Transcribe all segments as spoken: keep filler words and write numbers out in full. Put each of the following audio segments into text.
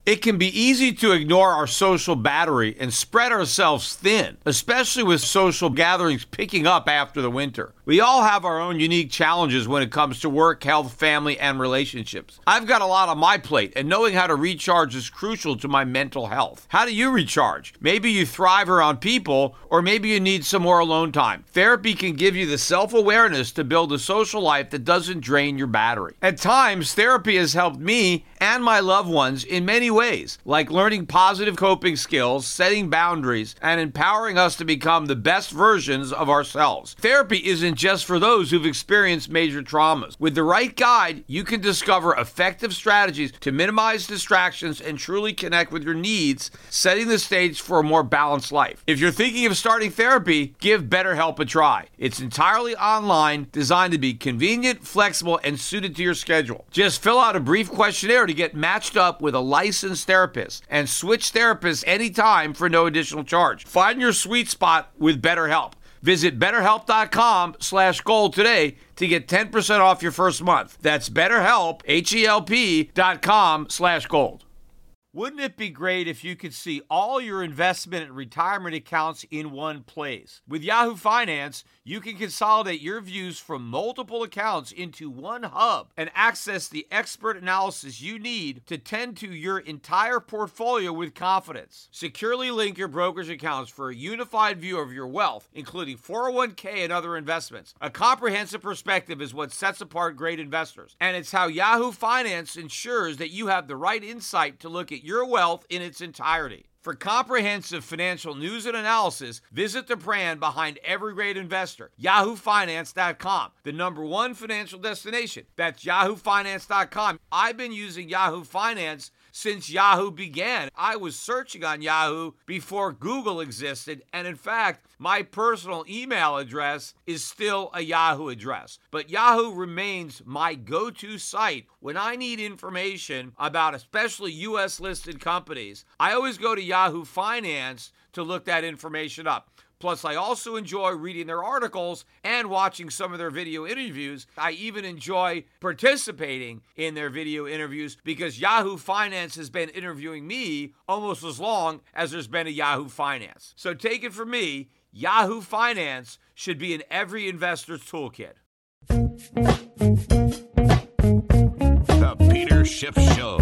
It can be easy to ignore our social battery and spread ourselves thin, especially with social gatherings picking up after the winter. We all have our own unique challenges when it comes to work, health, family, and relationships. I've got a lot on my plate, and knowing how to recharge is crucial to my mental health. How do you recharge? Maybe you thrive around people, or maybe you need some more alone time. Therapy can give you the self-awareness to build a social life that doesn't drain your battery. At times, therapy has helped me and my loved ones in many ways, like learning positive coping skills, setting boundaries, and empowering us to become the best versions of ourselves. Therapy isn't just for those who've experienced major traumas. With the right guide, you can discover effective strategies to minimize distractions and truly connect with your needs, setting the stage for a more balanced life. If you're thinking of starting therapy, give BetterHelp a try. It's entirely online, designed to be convenient, flexible, and suited to your schedule. Just fill out a brief questionnaire to get matched up with a licensed therapist and switch therapists anytime for no additional charge. Find your sweet spot with BetterHelp. Visit betterhelp.com slash gold today to get ten percent off your first month. That's BetterHelp, H-E-L-P dot com slash gold. Wouldn't it be great if you could see all your investment and retirement accounts in one place? With Yahoo Finance, you can consolidate your views from multiple accounts into one hub and access the expert analysis you need to tend to your entire portfolio with confidence. Securely link your brokerage accounts for a unified view of your wealth, including four oh one k and other investments. A comprehensive perspective is what sets apart great investors, and it's how Yahoo Finance ensures that you have the right insight to look at your wealth in its entirety. For comprehensive financial news and analysis, visit the brand behind every great investor, yahoo finance dot com, the number one financial destination. That's yahoo finance dot com. I've been using Yahoo Finance since Yahoo began. I was searching on Yahoo before Google existed, and in fact, my personal email address is still a Yahoo address. But Yahoo remains my go-to site when I need information about especially U S listed companies. I always go to Yahoo Finance to look that information up. Plus, I also enjoy reading their articles and watching some of their video interviews. I even enjoy participating in their video interviews because Yahoo Finance has been interviewing me almost as long as there's been a Yahoo Finance. So take it from me, Yahoo Finance should be in every investor's toolkit. The Peter Schiff Show.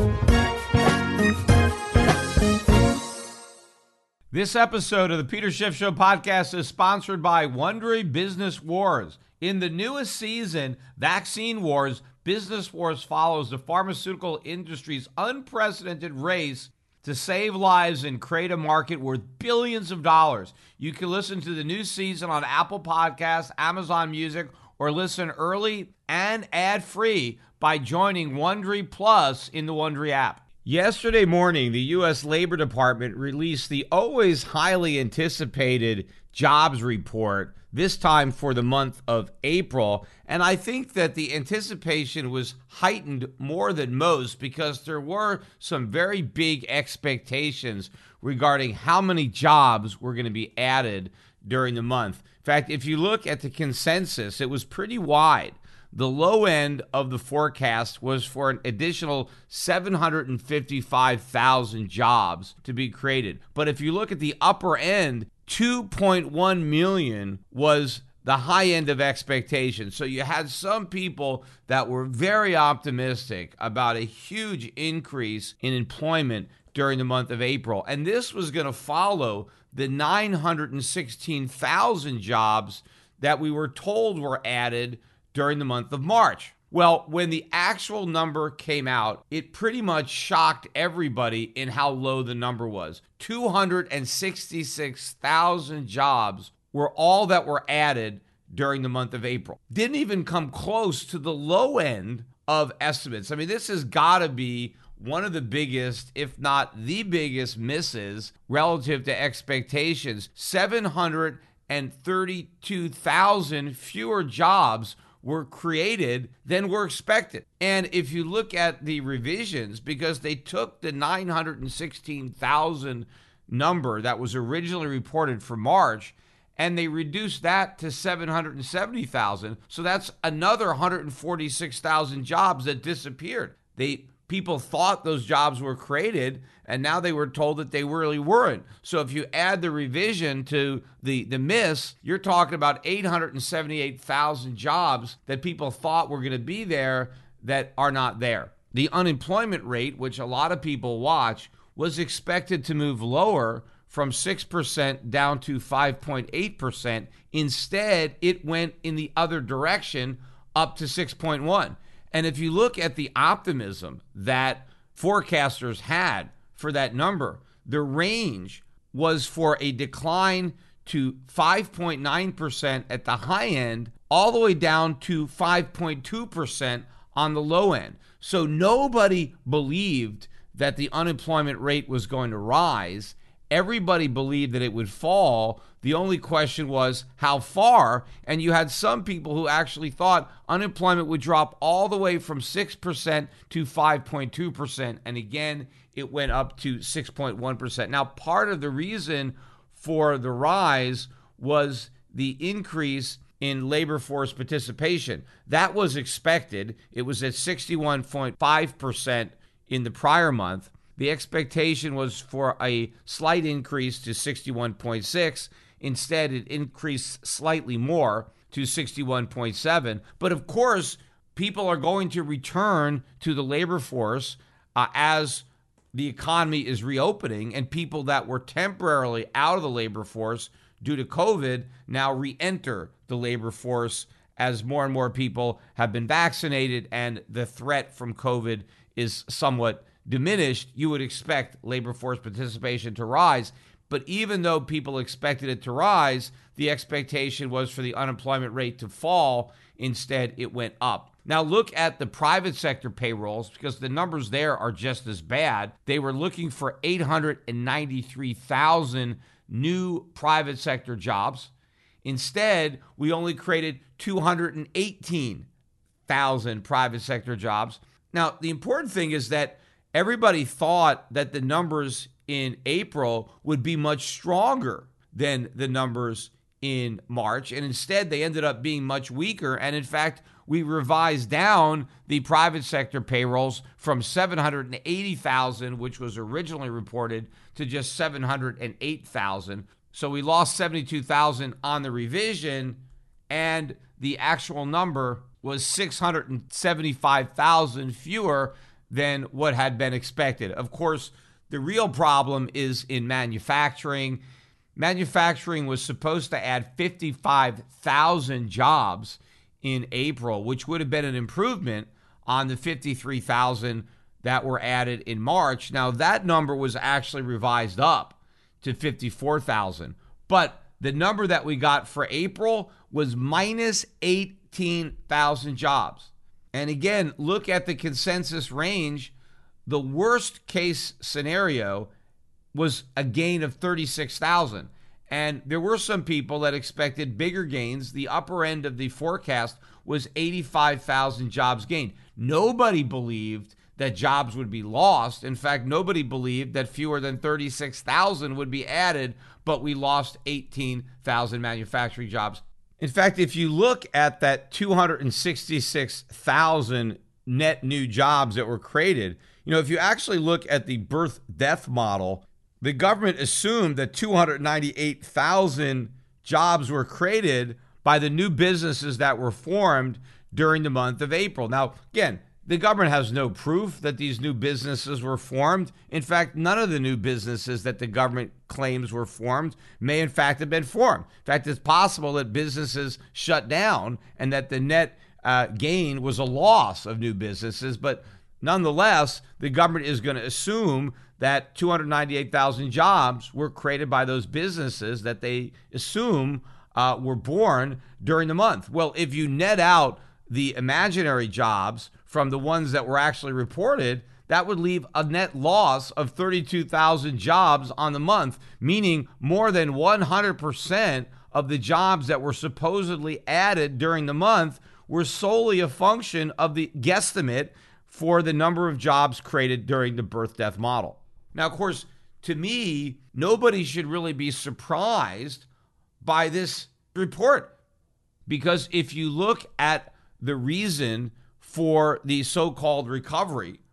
This episode of the Peter Schiff Show podcast is sponsored by Wondery Business Wars. In the newest season, Vaccine Wars, Business Wars follows the pharmaceutical industry's unprecedented race to save lives and create a market worth billions of dollars. You can listen to the new season on Apple Podcasts, Amazon Music, or listen early and ad-free by joining Wondery Plus in the Wondery app. Yesterday morning, the U S Labor Department released the always highly anticipated jobs report, this time for the month of April. And I think that the anticipation was heightened more than most because there were some very big expectations regarding how many jobs were going to be added during the month. In fact, if you look at the consensus, it was pretty wide. The low end of the forecast was for an additional seven hundred fifty-five thousand jobs to be created. But if you look at the upper end, two point one million was the high end of expectations. So you had some people that were very optimistic about a huge increase in employment during the month of April. And this was going to follow the nine hundred sixteen thousand jobs that we were told were added during the month of March. Well, when the actual number came out, it pretty much shocked everybody in how low the number was. two hundred sixty-six thousand jobs were all that were added during the month of April. Didn't even come close to the low end of estimates. I mean, this has got to be one of the biggest, if not the biggest, misses relative to expectations. seven hundred thirty-two thousand fewer jobs were created than were expected. And if you look at the revisions, because they took the nine hundred sixteen thousand number that was originally reported for March, and they reduced that to seven hundred seventy thousand. So that's another one hundred forty-six thousand jobs that disappeared. They people thought those jobs were created, and now they were told that they really weren't. So if you add the revision to the, the miss, you're talking about eight hundred seventy-eight thousand jobs that people thought were going to be there that are not there. The unemployment rate, which a lot of people watch, was expected to move lower from six percent down to five point eight percent. Instead, it went in the other direction up to six point one. And if you look at the optimism that forecasters had for that number, the range was for a decline to five point nine percent at the high end, all the way down to five point two percent on the low end. So nobody believed that the unemployment rate was going to rise. Everybody believed that it would fall. The only question was how far, and you had some people who actually thought unemployment would drop all the way from six percent to five point two percent, and again, it went up to six point one percent. Now, part of the reason for the rise was the increase in labor force participation. That was expected. It was at sixty-one point five percent in the prior month. The expectation was for a slight increase to sixty-one point six. Instead, it increased slightly more to sixty-one point seven. But of course, people are going to return to the labor force uh, as the economy is reopening, and people that were temporarily out of the labor force due to COVID now re-enter the labor force as more and more people have been vaccinated and the threat from COVID is somewhat diminished. You would expect labor force participation to rise. But even though people expected it to rise, the expectation was for the unemployment rate to fall. Instead, it went up. Now look at the private sector payrolls, because the numbers there are just as bad. They were looking for eight hundred ninety-three thousand new private sector jobs. Instead, we only created two hundred eighteen thousand private sector jobs. Now, the important thing is that everybody thought that the numbers in April would be much stronger than the numbers in March, and instead they ended up being much weaker. And in fact, we revised down the private sector payrolls from seven hundred eighty thousand, which was originally reported, to just seven hundred eight thousand. So we lost seventy-two thousand on the revision, and the actual number was six hundred seventy-five thousand fewer than what had been expected. Of course, the real problem is in manufacturing. Manufacturing was supposed to add fifty-five thousand jobs in April, which would have been an improvement on the fifty-three thousand that were added in March. Now, that number was actually revised up to fifty-four thousand. But the number that we got for April was minus eighteen thousand jobs. And again, look at the consensus range. The worst case scenario was a gain of thirty-six thousand. And there were some people that expected bigger gains. The upper end of the forecast was eighty-five thousand jobs gained. Nobody believed that jobs would be lost. In fact, nobody believed that fewer than thirty-six thousand would be added, but we lost eighteen thousand manufacturing jobs. In fact, if you look at that two hundred sixty-six thousand net new jobs that were created, you know, if you actually look at the birth-death model, the government assumed that two hundred ninety-eight thousand jobs were created by the new businesses that were formed during the month of April. Now, again, the government has no proof that these new businesses were formed. In fact, none of the new businesses that the government claims were formed may in fact have been formed. In fact, it's possible that businesses shut down and that the net uh, gain was a loss of new businesses. But nonetheless, the government is going to assume that two hundred ninety-eight thousand jobs were created by those businesses that they assume uh, were born during the month. Well, if you net out the imaginary jobs from the ones that were actually reported, that would leave a net loss of thirty-two thousand jobs on the month, meaning more than one hundred percent of the jobs that were supposedly added during the month were solely a function of the guesstimate for the number of jobs created during the birth-death model. Now, of course, to me, nobody should really be surprised by this report, because if you look at the reason for the so-called recovery,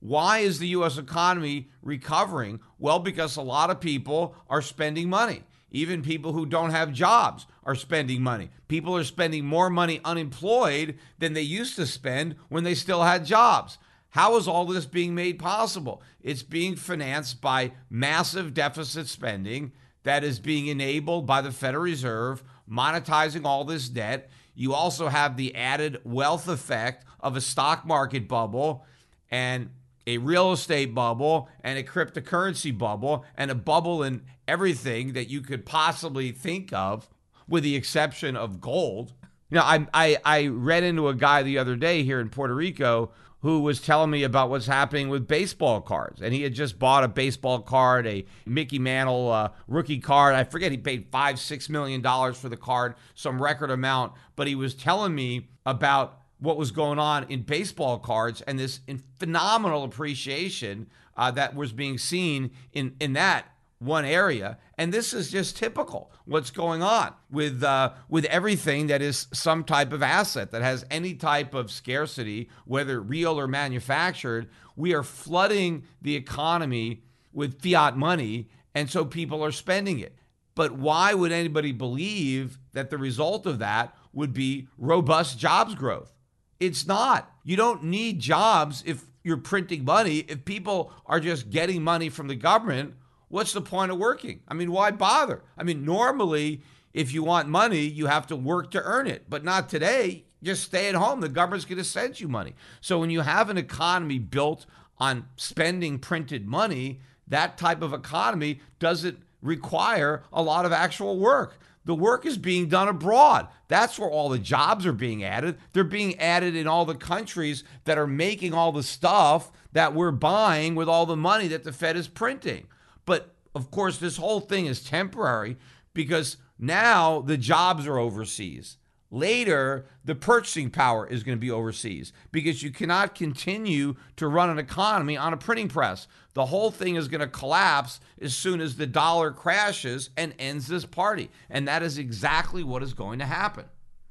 Why is the U S economy recovering? Well, because a lot of people are spending money. Even people who don't have jobs are spending money. People are spending more money unemployed than they used to spend when they still had jobs. How is all this being made possible? It's being financed by massive deficit spending that is being enabled by the Federal Reserve, monetizing all this debt. You also have the added wealth effect of a stock market bubble and a real estate bubble and a cryptocurrency bubble and a bubble in everything that you could possibly think of, with the exception of gold. You know, I, I, I read into a guy the other day here in Puerto Rico who was telling me about what's happening with baseball cards. And he had just bought a baseball card, a Mickey Mantle uh, rookie card. I forget, he paid five, six million dollars for the card, some record amount. But he was telling me about what was going on in baseball cards and this phenomenal appreciation uh, that was being seen in, in that one area. And this is just typical what's going on with uh, with everything that is some type of asset that has any type of scarcity, whether real or manufactured. We are flooding the economy with fiat money, and so people are spending it. But why would anybody believe that the result of that would be robust jobs growth? It's not. You don't need jobs if you're printing money. If people are just getting money from the government, what's the point of working? I mean, why bother? I mean, normally, if you want money, you have to work to earn it, but not today. Just stay at home. The government's going to send you money. So when you have an economy built on spending printed money, that type of economy doesn't require a lot of actual work. The work is being done abroad. That's where all the jobs are being added. They're being added in all the countries that are making all the stuff that we're buying with all the money that the Fed is printing. But of course, this whole thing is temporary because now the jobs are overseas. Later, the purchasing power is going to be overseas because you cannot continue to run an economy on a printing press. The whole thing is going to collapse as soon as the dollar crashes and ends this party. And that is exactly what is going to happen.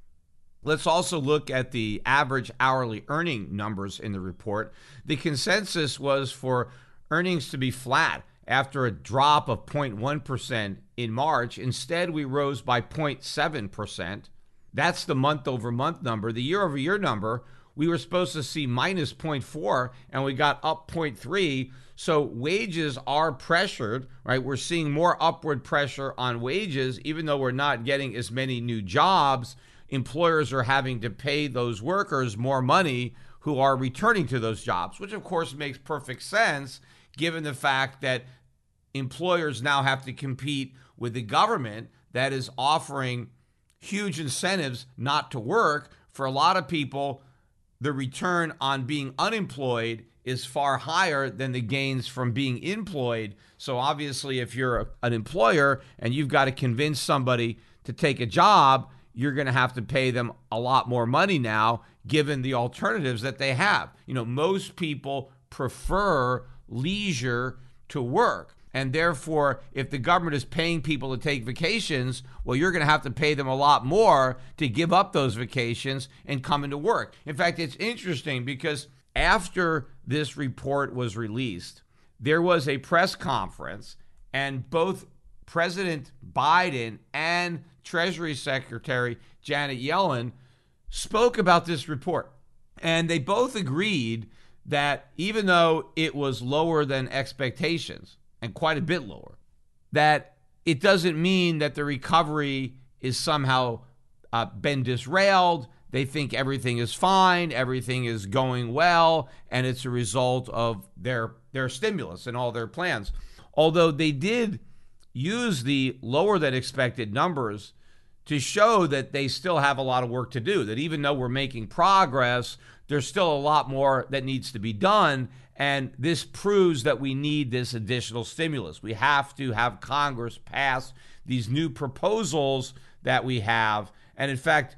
Let's also look at the average hourly earning numbers in the report. The consensus was for earnings to be flat after a drop of zero point one percent in March. Instead, we rose by zero point seven percent. That's the month-over-month number. The year-over-year number, we were supposed to see minus zero point four, and we got up zero point three. So wages are pressured, right? We're seeing more upward pressure on wages, even though we're not getting as many new jobs. Employers are having to pay those workers more money who are returning to those jobs, which of course makes perfect sense given the fact that employers now have to compete with the government that is offering huge incentives not to work. For a lot of people, the return on being unemployed is far higher than the gains from being employed. So obviously, if you're an employer and you've got to convince somebody to take a job, you're going to have to pay them a lot more money now, given the alternatives that they have. You know, most people prefer leisure to work. And therefore, if the government is paying people to take vacations, well, you're going to have to pay them a lot more to give up those vacations and come into work. In fact, it's interesting because after this report was released, there was a press conference, and both President Biden and Treasury Secretary Janet Yellen spoke about this report. And they both agreed that even though it was lower than expectations, and quite a bit lower, that it doesn't mean that the recovery is somehow uh, been disrailed. They think everything is fine, everything is going well, and it's a result of their, their stimulus and all their plans. Although they did use the lower than expected numbers to show that they still have a lot of work to do, that even though we're making progress, there's still a lot more that needs to be done. And this proves that we need this additional stimulus. We have to have Congress pass these new proposals that we have. And in fact,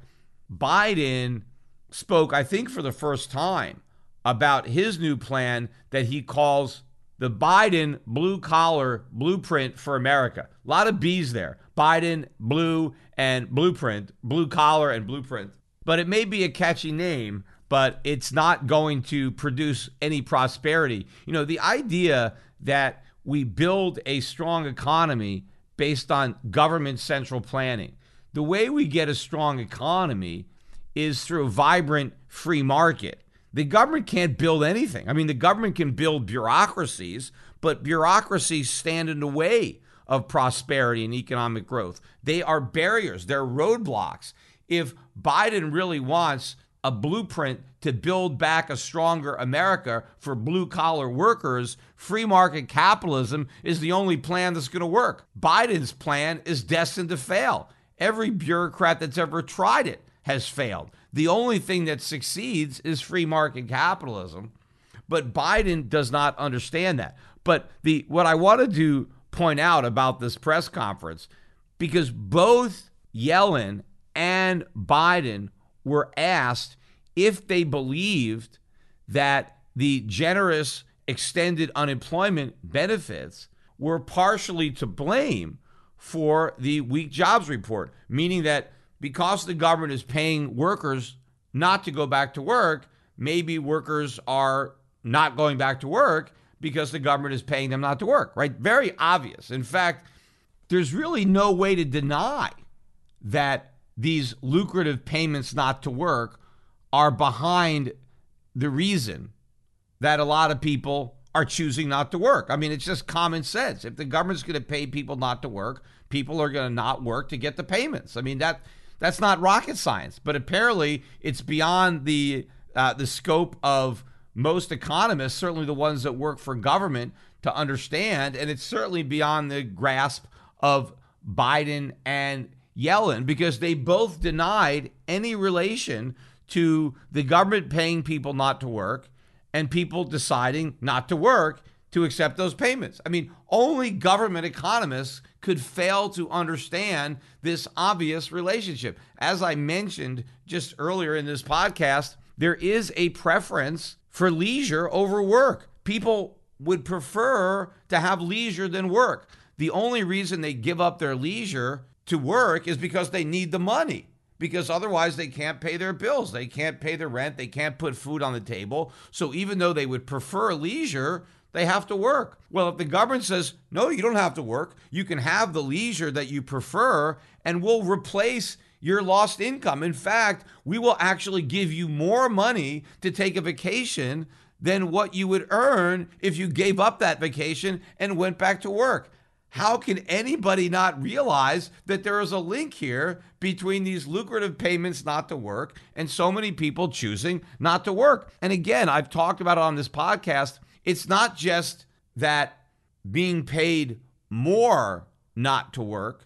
Biden spoke, I think for the first time, about his new plan that he calls the Biden Blue Collar Blueprint for America. A lot of B's there. Biden, blue, and blueprint, blue collar and blueprint. But it may be a catchy name, but it's not going to produce any prosperity. You know, the idea that we build a strong economy based on government central planning. The way we get a strong economy is through a vibrant free market. The government can't build anything. I mean, the government can build bureaucracies, but bureaucracies stand in the way of prosperity and economic growth. They are barriers. They're roadblocks. If Biden really wants a blueprint to build back a stronger America for blue-collar workers, free market capitalism is the only plan that's going to work. Biden's plan is destined to fail. Every bureaucrat that's ever tried it has failed. The only thing that succeeds is free market capitalism. But Biden does not understand that. But the what I wanted to point out about this press conference, because both Yellen and Biden were asked if they believed that the generous extended unemployment benefits were partially to blame for the weak jobs report, meaning that because the government is paying workers not to go back to work, maybe workers are not going back to work because the government is paying them not to work, right? Very obvious. In fact, there's really no way to deny that these lucrative payments not to work are behind the reason that a lot of people are choosing not to work. I mean, it's just common sense. If the government's going to pay people not to work, people are going to not work to get the payments. I mean, that that's not rocket science, but apparently it's beyond the uh, the scope of most economists, certainly the ones that work for government, to understand, and it's certainly beyond the grasp of Biden and Yellen, because they both denied any relation to the government paying people not to work and people deciding not to work to accept those payments. I mean, only government economists could fail to understand this obvious relationship. As I mentioned just earlier in this podcast, there is a preference for leisure over work. People would prefer to have leisure than work. The only reason they give up their leisure to work is because they need the money, because otherwise they can't pay their bills. They can't pay their rent. They can't put food on the table. So even though they would prefer leisure, they have to work. Well, if the government says, no, you don't have to work, you can have the leisure that you prefer, and we'll replace your lost income. In fact, we will actually give you more money to take a vacation than what you would earn if you gave up that vacation and went back to work. How can anybody not realize that there is a link here between these lucrative payments not to work and so many people choosing not to work? And again, I've talked about it on this podcast. It's not just that being paid more not to work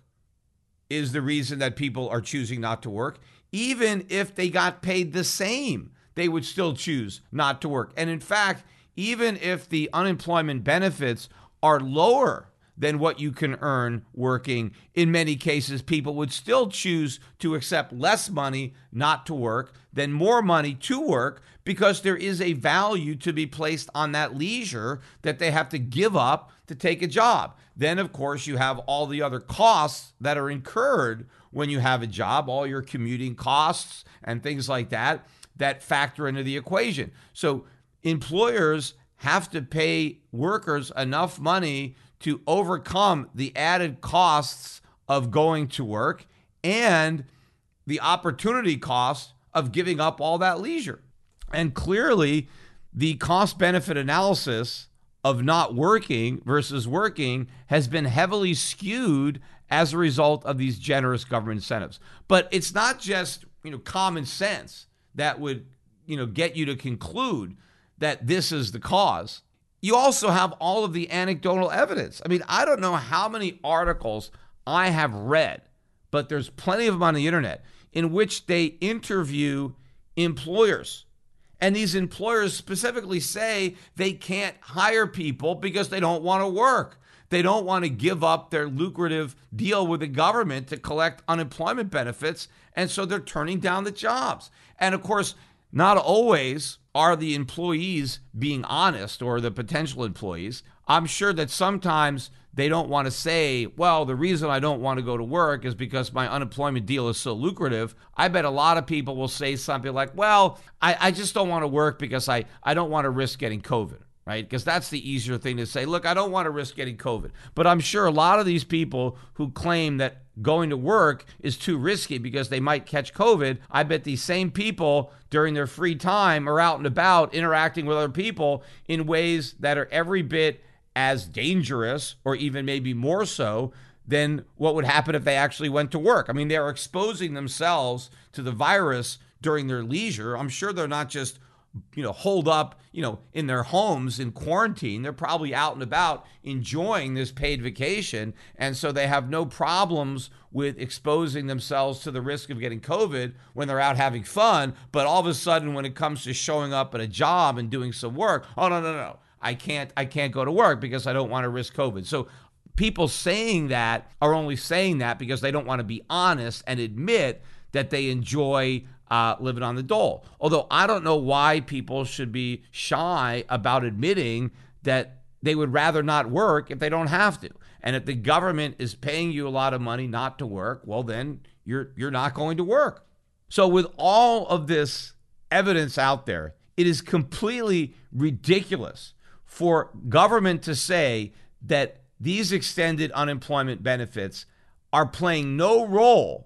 is the reason that people are choosing not to work. Even if they got paid the same, they would still choose not to work. And in fact, even if the unemployment benefits are lower than what you can earn working, in many cases, people would still choose to accept less money not to work than more money to work, because there is a value to be placed on that leisure that they have to give up to take a job. Then, of course, you have all the other costs that are incurred when you have a job, all your commuting costs and things like that, that factor into the equation. So employers have to pay workers enough money to overcome the added costs of going to work and the opportunity cost of giving up all that leisure. And clearly, the cost-benefit analysis of not working versus working has been heavily skewed as a result of these generous government incentives. But it's not just, you know, common sense that would, you know, get you to conclude that this is the cause. You also have all of the anecdotal evidence. I mean, I don't know how many articles I have read, but there's plenty of them on the internet in which they interview employers. And these employers specifically say they can't hire people because they don't want to work. They don't want to give up their lucrative deal with the government to collect unemployment benefits, and so they're turning down the jobs. And of course, not always are the employees being honest, or the potential employees. I'm sure that sometimes they don't want to say, well, the reason I don't want to go to work is because my unemployment deal is so lucrative. I bet a lot of people will say something like, well, I, I just don't want to work because I, I don't want to risk getting COVID, right? Because that's the easier thing to say. Look, I don't want to risk getting COVID. But I'm sure a lot of these people who claim that going to work is too risky because they might catch COVID, I bet these same people during their free time are out and about interacting with other people in ways that are every bit as dangerous, or even maybe more so, than what would happen if they actually went to work. I mean, they're exposing themselves to the virus during their leisure. I'm sure they're not just, you know, holed up, you know, in their homes in quarantine. They're probably out and about enjoying this paid vacation. And so they have no problems with exposing themselves to the risk of getting COVID when they're out having fun. But all of a sudden, when it comes to showing up at a job and doing some work, oh, no, no, no. I can't I can't go to work because I don't want to risk COVID. So people saying that are only saying that because they don't want to be honest and admit that they enjoy uh, living on the dole. Although I don't know why people should be shy about admitting that they would rather not work if they don't have to. And if the government is paying you a lot of money not to work, well, then you're you're not going to work. So with all of this evidence out there, it is completely ridiculous for government to say that these extended unemployment benefits are playing no role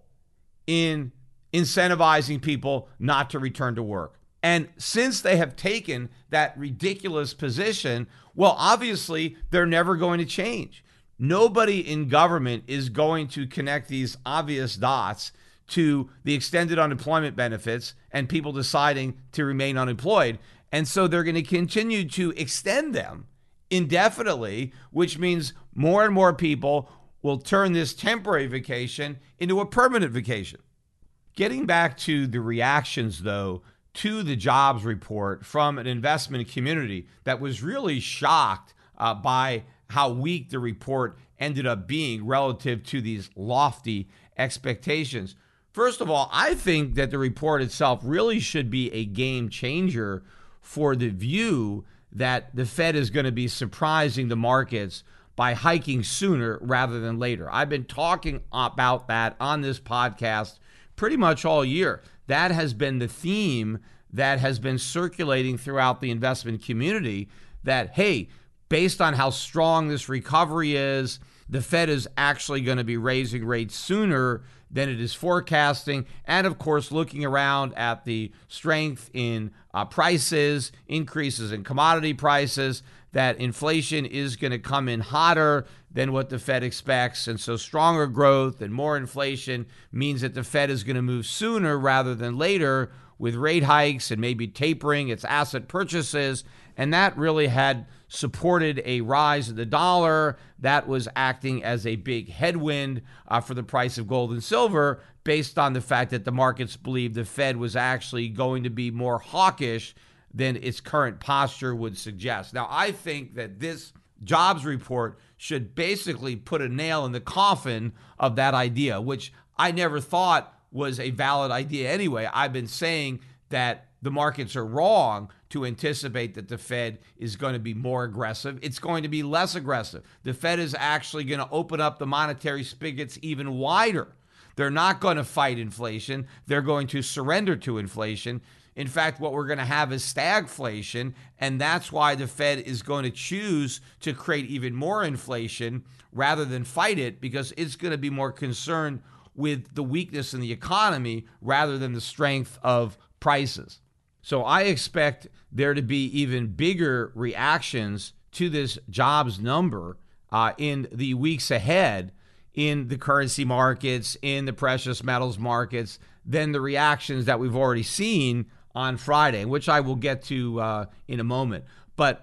in incentivizing people not to return to work. And since they have taken that ridiculous position, well, obviously, they're never going to change. Nobody in government is going to connect these obvious dots to the extended unemployment benefits and people deciding to remain unemployed. And so they're going to continue to extend them indefinitely, which means more and more people will turn this temporary vacation into a permanent vacation. Getting back to the reactions, though, to the jobs report from an investment community that was really shocked uh, by how weak the report ended up being relative to these lofty expectations. First of all, I think that the report itself really should be a game changer for the view that the Fed is going to be surprising the markets by hiking sooner rather than later. I've been talking about that on this podcast pretty much all year. That has been the theme that has been circulating throughout the investment community, that, hey, based on how strong this recovery is, the Fed is actually going to be raising rates sooner than it is forecasting. And of course, looking around at the strength in uh, prices, increases in commodity prices, that inflation is going to come in hotter than what the Fed expects. And so stronger growth and more inflation means that the Fed is going to move sooner rather than later with rate hikes and maybe tapering its asset purchases. And that really had supported a rise of the dollar. That was acting as a big headwind uh, for the price of gold and silver, based on the fact that the markets believed the Fed was actually going to be more hawkish than its current posture would suggest. Now, I think that this jobs report should basically put a nail in the coffin of that idea, which I never thought was a valid idea anyway. I've been saying that the markets are wrong to anticipate that the Fed is going to be more aggressive. It's going to be less aggressive. The Fed is actually going to open up the monetary spigots even wider. They're not going to fight inflation. They're going to surrender to inflation. In fact, what we're going to have is stagflation, and that's why the Fed is going to choose to create even more inflation rather than fight it, because it's going to be more concerned with the weakness in the economy rather than the strength of prices. So I expect there to be even bigger reactions to this jobs number uh, in the weeks ahead in the currency markets, in the precious metals markets, than the reactions that we've already seen on Friday, which I will get to uh, in a moment. But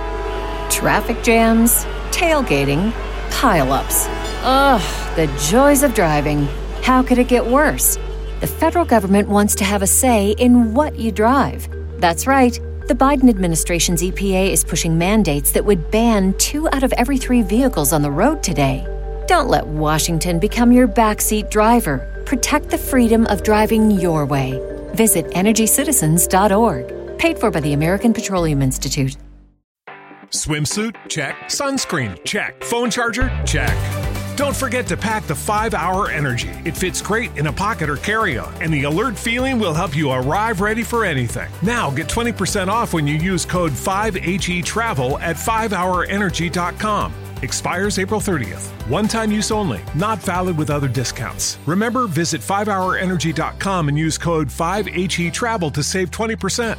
traffic jams, tailgating, pileups. Ugh, the joys of driving. How could it get worse? The federal government wants to have a say in what you drive. That's right. The Biden administration's E P A is pushing mandates that would ban two out of every three vehicles on the road today. Don't let Washington become your backseat driver. Protect the freedom of driving your way. Visit energy citizens dot org. Paid for by the American Petroleum Institute. Swimsuit? Check. Sunscreen? Check. Phone charger? Check. Don't forget to pack the five hour Energy. It fits great in a pocket or carry-on, and the alert feeling will help you arrive ready for anything. Now get twenty percent off when you use code five H E travel at five hour energy dot com. Expires April thirtieth. One-time use only. Not valid with other discounts. Remember, visit five hour energy dot com and use code five H E travel to save twenty percent.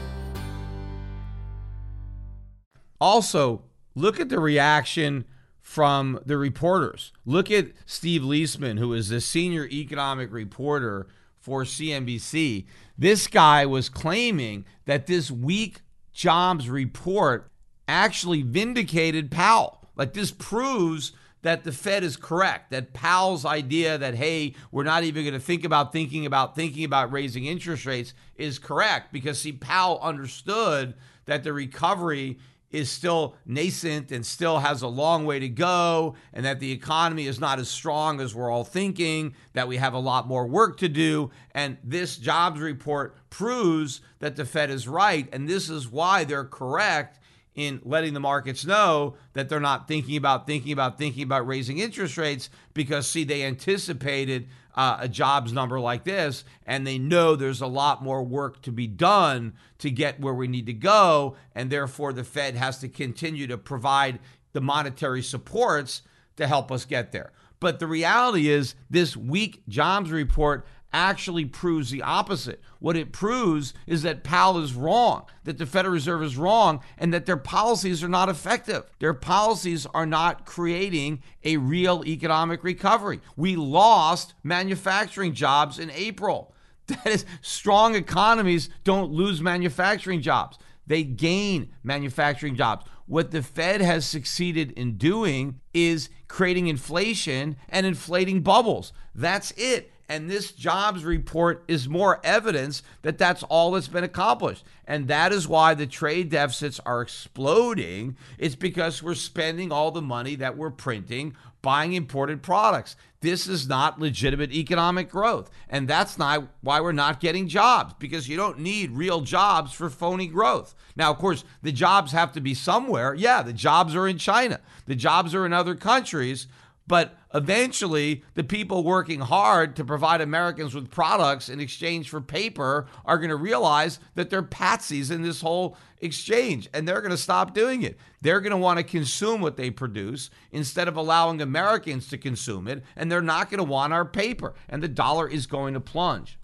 Also, look at the reaction from the reporters. Look at Steve Leisman, who is the senior economic reporter for C N B C. This guy was claiming that this weak jobs report actually vindicated Powell. Like, this proves that the Fed is correct, that Powell's idea that, hey, we're not even going to think about thinking about thinking about raising interest rates is correct, because, see, Powell understood that the recovery is still nascent and still has a long way to go, and that the economy is not as strong as we're all thinking, that we have a lot more work to do. And this jobs report proves that the Fed is right, and this is why they're correct in letting the markets know that they're not thinking about thinking about thinking about raising interest rates, because, see, they anticipated uh, a jobs number like this, and they know there's a lot more work to be done to get where we need to go, and therefore the Fed has to continue to provide the monetary supports to help us get there. But the reality is, this weak jobs report actually proves the opposite. What it proves is that Powell is wrong, that the Federal Reserve is wrong, and that their policies are not effective. Their policies are not creating a real economic recovery. We lost manufacturing jobs in April. That is, strong economies don't lose manufacturing jobs. They gain manufacturing jobs. What the Fed has succeeded in doing is creating inflation and inflating bubbles. That's it. And this jobs report is more evidence that that's all that's been accomplished. And that is why the trade deficits are exploding. It's because we're spending all the money that we're printing buying imported products. This is not legitimate economic growth. And that's not why we're not getting jobs, because you don't need real jobs for phony growth. Now, of course, the jobs have to be somewhere. Yeah, the jobs are in China. The jobs are in other countries. But eventually, the people working hard to provide Americans with products in exchange for paper are going to realize that they're patsies in this whole exchange, and they're going to stop doing it. They're going to want to consume what they produce instead of allowing Americans to consume it, and they're not going to want our paper, and the dollar is going to plunge.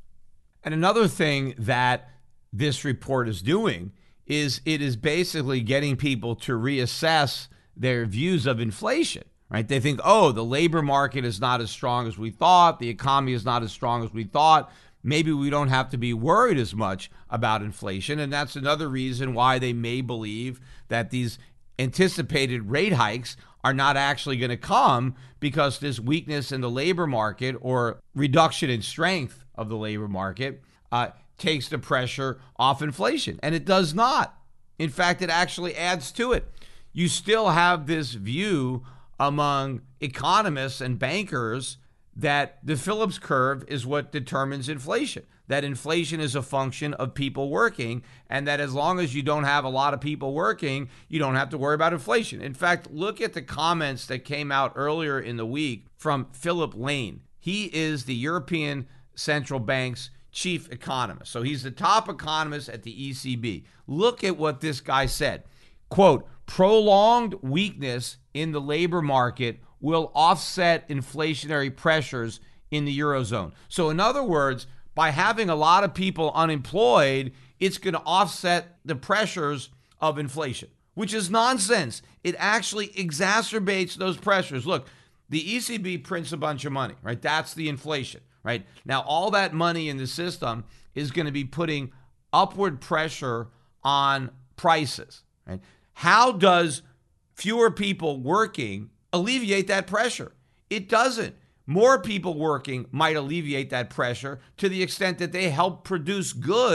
And another thing that this report is doing is it is basically getting people to reassess their views of inflation. Right? They think, oh, the labor market is not as strong as we thought. The economy is not as strong as we thought. Maybe we don't have to be worried as much about inflation. And that's another reason why they may believe that these anticipated rate hikes are not actually going to come, because this weakness in the labor market, or reduction in strength of the labor market, uh, takes the pressure off inflation. And it does not. In fact, it actually adds to it. You still have this view among economists and bankers that the Phillips curve is what determines inflation, that inflation is a function of people working, and that as long as you don't have a lot of people working, you don't have to worry about inflation. In fact, look at the comments that came out earlier in the week from Philip Lane. He is the European Central Bank's chief economist. So he's the top economist at the E C B. Look at what this guy said. Quote, prolonged weakness in the labor market will offset inflationary pressures in the Eurozone. So in other words, by having a lot of people unemployed, it's going to offset the pressures of inflation, which is nonsense. It actually exacerbates those pressures. Look, the E C B prints a bunch of money, right? That's the inflation, right? Now, all that money in the system is going to be putting upward pressure on prices, right? How does fewer people working alleviate that pressure? It doesn't. More people working might alleviate that pressure to the extent that they help produce goods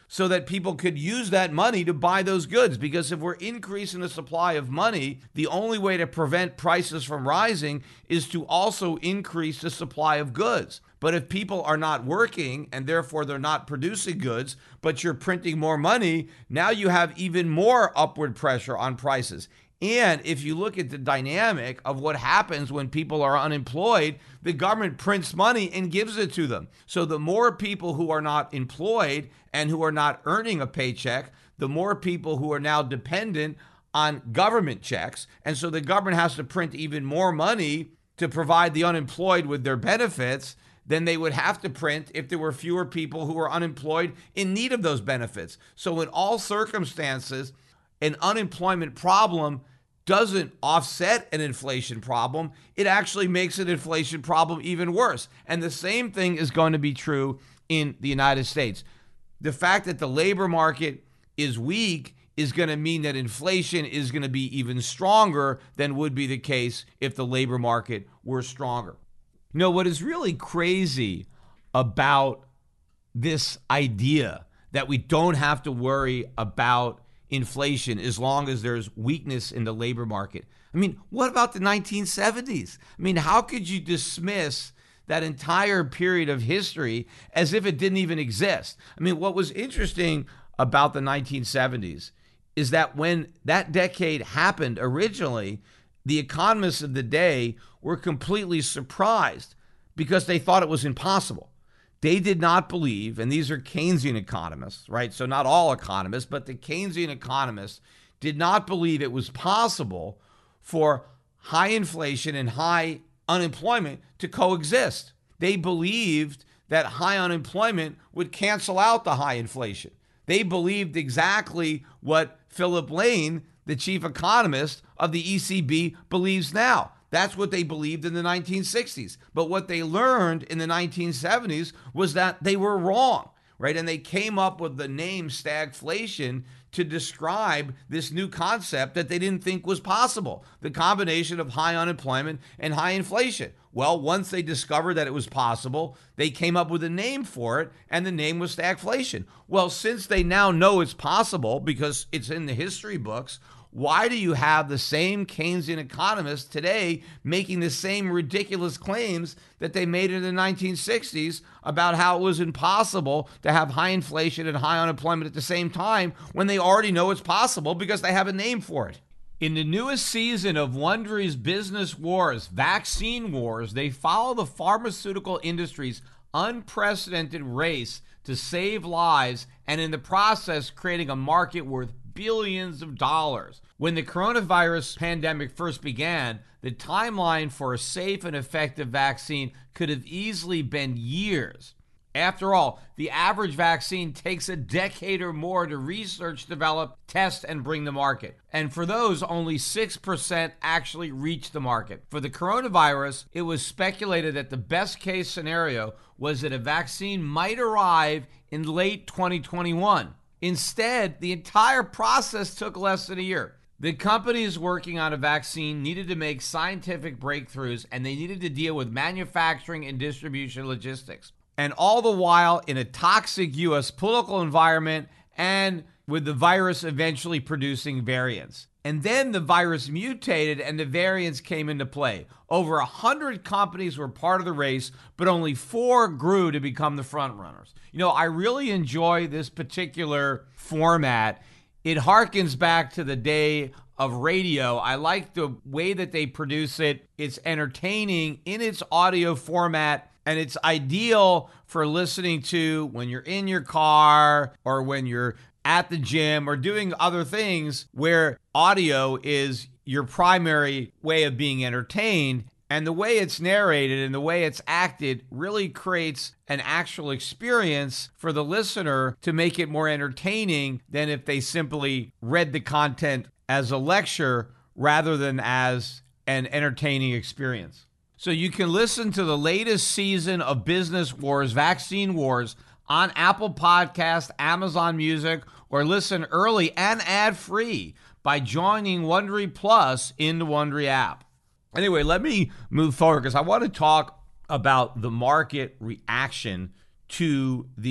so that people could use that money to buy those goods. Because if we're increasing the supply of money, the only way to prevent prices from rising is to also increase the supply of goods. But if people are not working and therefore they're not producing goods, but you're printing more money, now you have even more upward pressure on prices. And if you look at the dynamic of what happens when people are unemployed, the government prints money and gives it to them. So the more people who are not employed and who are not earning a paycheck, the more people who are now dependent on government checks. And so the government has to print even more money to provide the unemployed with their benefits than they would have to print if there were fewer people who were unemployed in need of those benefits. So in all circumstances, an unemployment problem doesn't offset an inflation problem. It actually makes an inflation problem even worse. And the same thing is going to be true in the United States. The fact that the labor market is weak is going to mean that inflation is going to be even stronger than would be the case if the labor market were stronger. You know, what is really crazy about this idea that we don't have to worry about inflation as long as there's weakness in the labor market. I mean, what about the nineteen seventies? I mean, how could you dismiss that entire period of history as if it didn't even exist? I mean, what was interesting about the nineteen seventies is that when that decade happened originally, the economists of the day were completely surprised because they thought it was impossible. They did not believe, and these are Keynesian economists, right? So not all economists, but the Keynesian economists did not believe it was possible for high inflation and high unemployment to coexist. They believed that high unemployment would cancel out the high inflation. They believed exactly what Philip Lane, the chief economist of the E C B, believes now. That's what they believed in the nineteen sixties. But what they learned in the nineteen seventies was that they were wrong, right? And they came up with the name stagflation to describe this new concept that they didn't think was possible, the combination of high unemployment and high inflation. Well, once they discovered that it was possible, they came up with a name for it, and the name was stagflation. Well, since they now know it's possible because it's in the history books, why do you have the same Keynesian economists today making the same ridiculous claims that they made in the nineteen sixties about how it was impossible to have high inflation and high unemployment at the same time when they already know it's possible because they have a name for it? In the newest season of Wondery's Business Wars, Vaccine Wars, they follow the pharmaceutical industry's unprecedented race to save lives and in the process creating a market worth billions of dollars. When the coronavirus pandemic first began, the timeline for a safe and effective vaccine could have easily been years. After all, the average vaccine takes a decade or more to research, develop, test, and bring to market. And for those, only six percent actually reach the market. For the coronavirus, it was speculated that the best case scenario was that a vaccine might arrive in late twenty twenty-one. Instead, the entire process took less than a year. The companies working on a vaccine needed to make scientific breakthroughs, and they needed to deal with manufacturing and distribution logistics. And all the while in a toxic U S political environment and with the virus eventually producing variants. And then the virus mutated and the variants came into play. Over one hundred companies were part of the race, but only four grew to become the front runners. You know, I really enjoy this particular format. It harkens back to the day of radio. I like the way that they produce it. It's entertaining in its audio format, and it's ideal for listening to when you're in your car or when you're at the gym or doing other things where audio is your primary way of being entertained. And the way it's narrated and the way it's acted really creates an actual experience for the listener to make it more entertaining than if they simply read the content as a lecture rather than as an entertaining experience. So you can listen to the latest season of Business Wars, Vaccine Wars, on Apple Podcasts, Amazon Music, or listen early and ad-free by joining Wondery Plus in the Wondery app. Anyway, let me move forward because I want to talk about the market reaction to the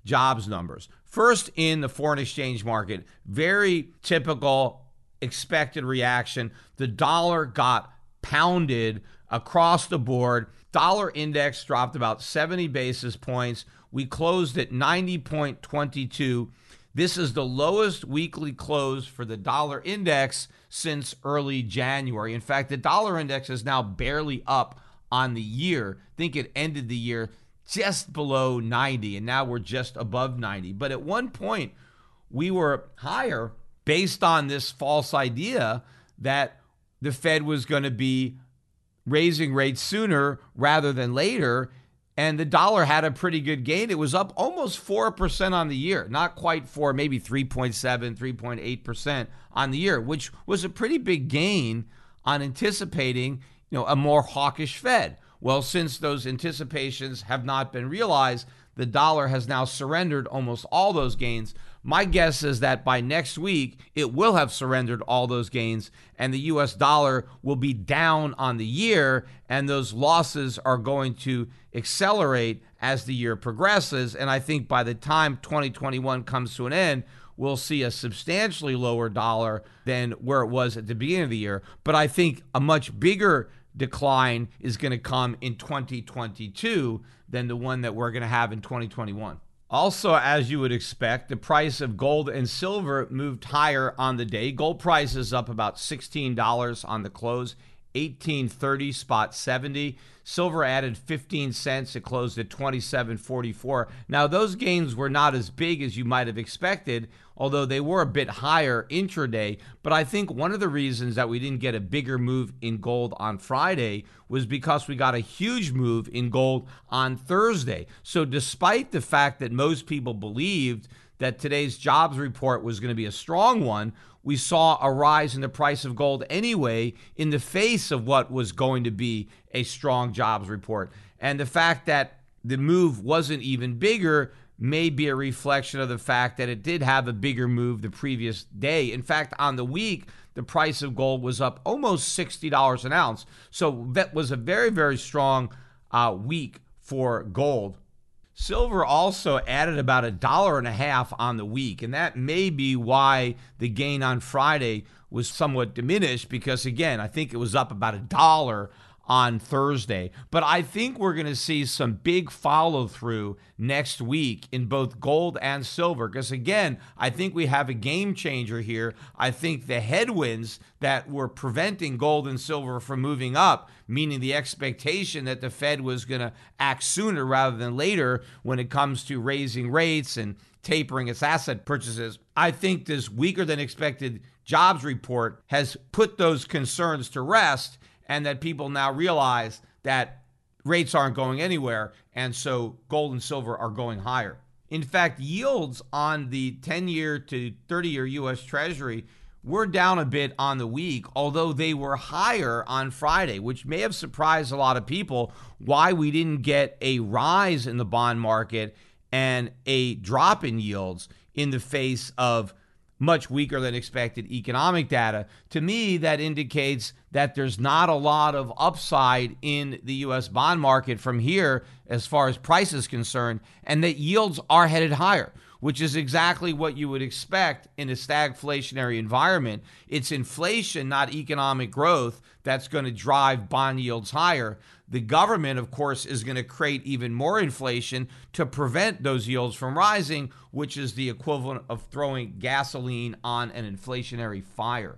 jobs numbers. First, in the foreign exchange market, very typical expected reaction. The dollar got pounded across the board. Dollar index dropped about seventy basis points. We closed at ninety point two two. This is the lowest weekly close for the dollar index since early January. In fact, the dollar index is now barely up on the year. I think it ended the year just below ninety, and now we're just above ninety. But at one point, we were higher based on this false idea that the Fed was going to be raising rates sooner rather than later, and the dollar had a pretty good gain. It was up almost four percent on the year, not quite four, maybe three point seven, three point eight percent on the year, which was a pretty big gain on anticipating, you know, a more hawkish Fed. Well, since those anticipations have not been realized, the dollar has now surrendered almost all those gains. My guess is that by next week, it will have surrendered all those gains, and the U S dollar will be down on the year, and those losses are going to accelerate as the year progresses. And I think by the time twenty twenty-one comes to an end, we'll see a substantially lower dollar than where it was at the beginning of the year. But I think a much bigger decline is going to come in twenty twenty-two than the one that we're going to have in twenty twenty-one. Also, as you would expect, the price of gold and silver moved higher on the day. Gold price is up about sixteen dollars on the close, eighteen thirty spot seventy. Silver added fifteen cents. It closed at twenty-seven forty-four. Now, those gains were not as big as you might have expected, although they were a bit higher intraday. But I think one of the reasons that we didn't get a bigger move in gold on Friday was because we got a huge move in gold on Thursday. So despite the fact that most people believed that today's jobs report was going to be a strong one, we saw a rise in the price of gold anyway in the face of what was going to be a strong jobs report. And the fact that the move wasn't even bigger may be a reflection of the fact that it did have a bigger move the previous day. In fact, on the week, the price of gold was up almost sixty dollars an ounce. So that was a very, very strong uh, week for gold. Silver also added about a dollar and a half on the week, and that may be why the gain on Friday was somewhat diminished because, again, I think it was up about a dollar on Thursday. But I think we're going to see some big follow-through next week in both gold and silver because, again, I think we have a game changer here. I think the headwinds that were preventing gold and silver from moving up, meaning the expectation that the Fed was going to act sooner rather than later when it comes to raising rates and tapering its asset purchases, I think this weaker than expected jobs report has put those concerns to rest, and that people now realize that rates aren't going anywhere, and so gold and silver are going higher. In fact, yields on the ten-year to thirty-year U S Treasury were down a bit on the week, although they were higher on Friday, which may have surprised a lot of people why we didn't get a rise in the bond market and a drop in yields in the face of much weaker than expected economic data. To me, that indicates that there's not a lot of upside in the U S bond market from here as far as price is concerned, and that yields are headed higher, which is exactly what you would expect in a stagflationary environment. It's inflation, not economic growth, that's going to drive bond yields higher. The government, of course, is going to create even more inflation to prevent those yields from rising, which is the equivalent of throwing gasoline on an inflationary fire.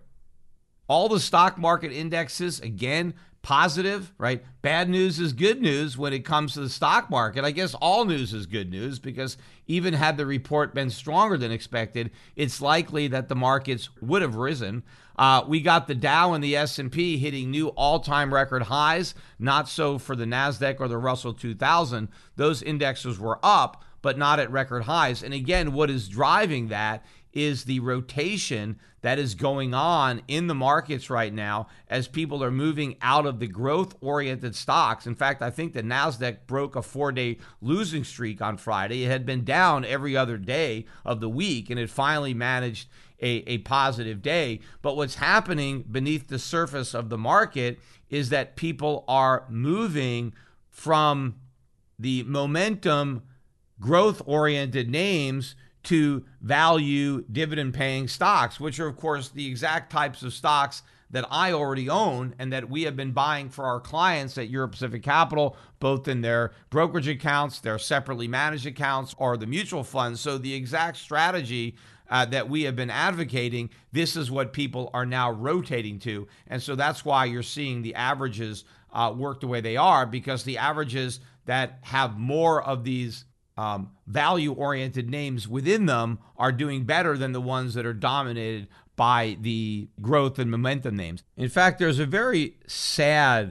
All the stock market indexes, again, positive, right? Bad news is good news when it comes to the stock market. I guess all news is good news because even had the report been stronger than expected, it's likely that the markets would have risen. Uh, we got the Dow and the S and P hitting new all-time record highs, not so for the NASDAQ or the Russell two thousand. Those indexes were up, but not at record highs. And again, what is driving that is the rotation that is going on in the markets right now as people are moving out of the growth-oriented stocks. In fact, I think the NASDAQ broke a four-day losing streak on Friday. It had been down every other day of the week, and it finally managed a, a positive day. But what's happening beneath the surface of the market is that people are moving from the momentum growth-oriented names to value dividend-paying stocks, which are, of course, the exact types of stocks that I already own and that we have been buying for our clients at Euro Pacific Capital, both in their brokerage accounts, their separately managed accounts, or the mutual funds. So the exact strategy uh, that we have been advocating, this is what people are now rotating to. And so that's why you're seeing the averages uh, work the way they are, because the averages that have more of these um, value-oriented names within them are doing better than the ones that are dominated by the growth and momentum names. In fact, there's a very sad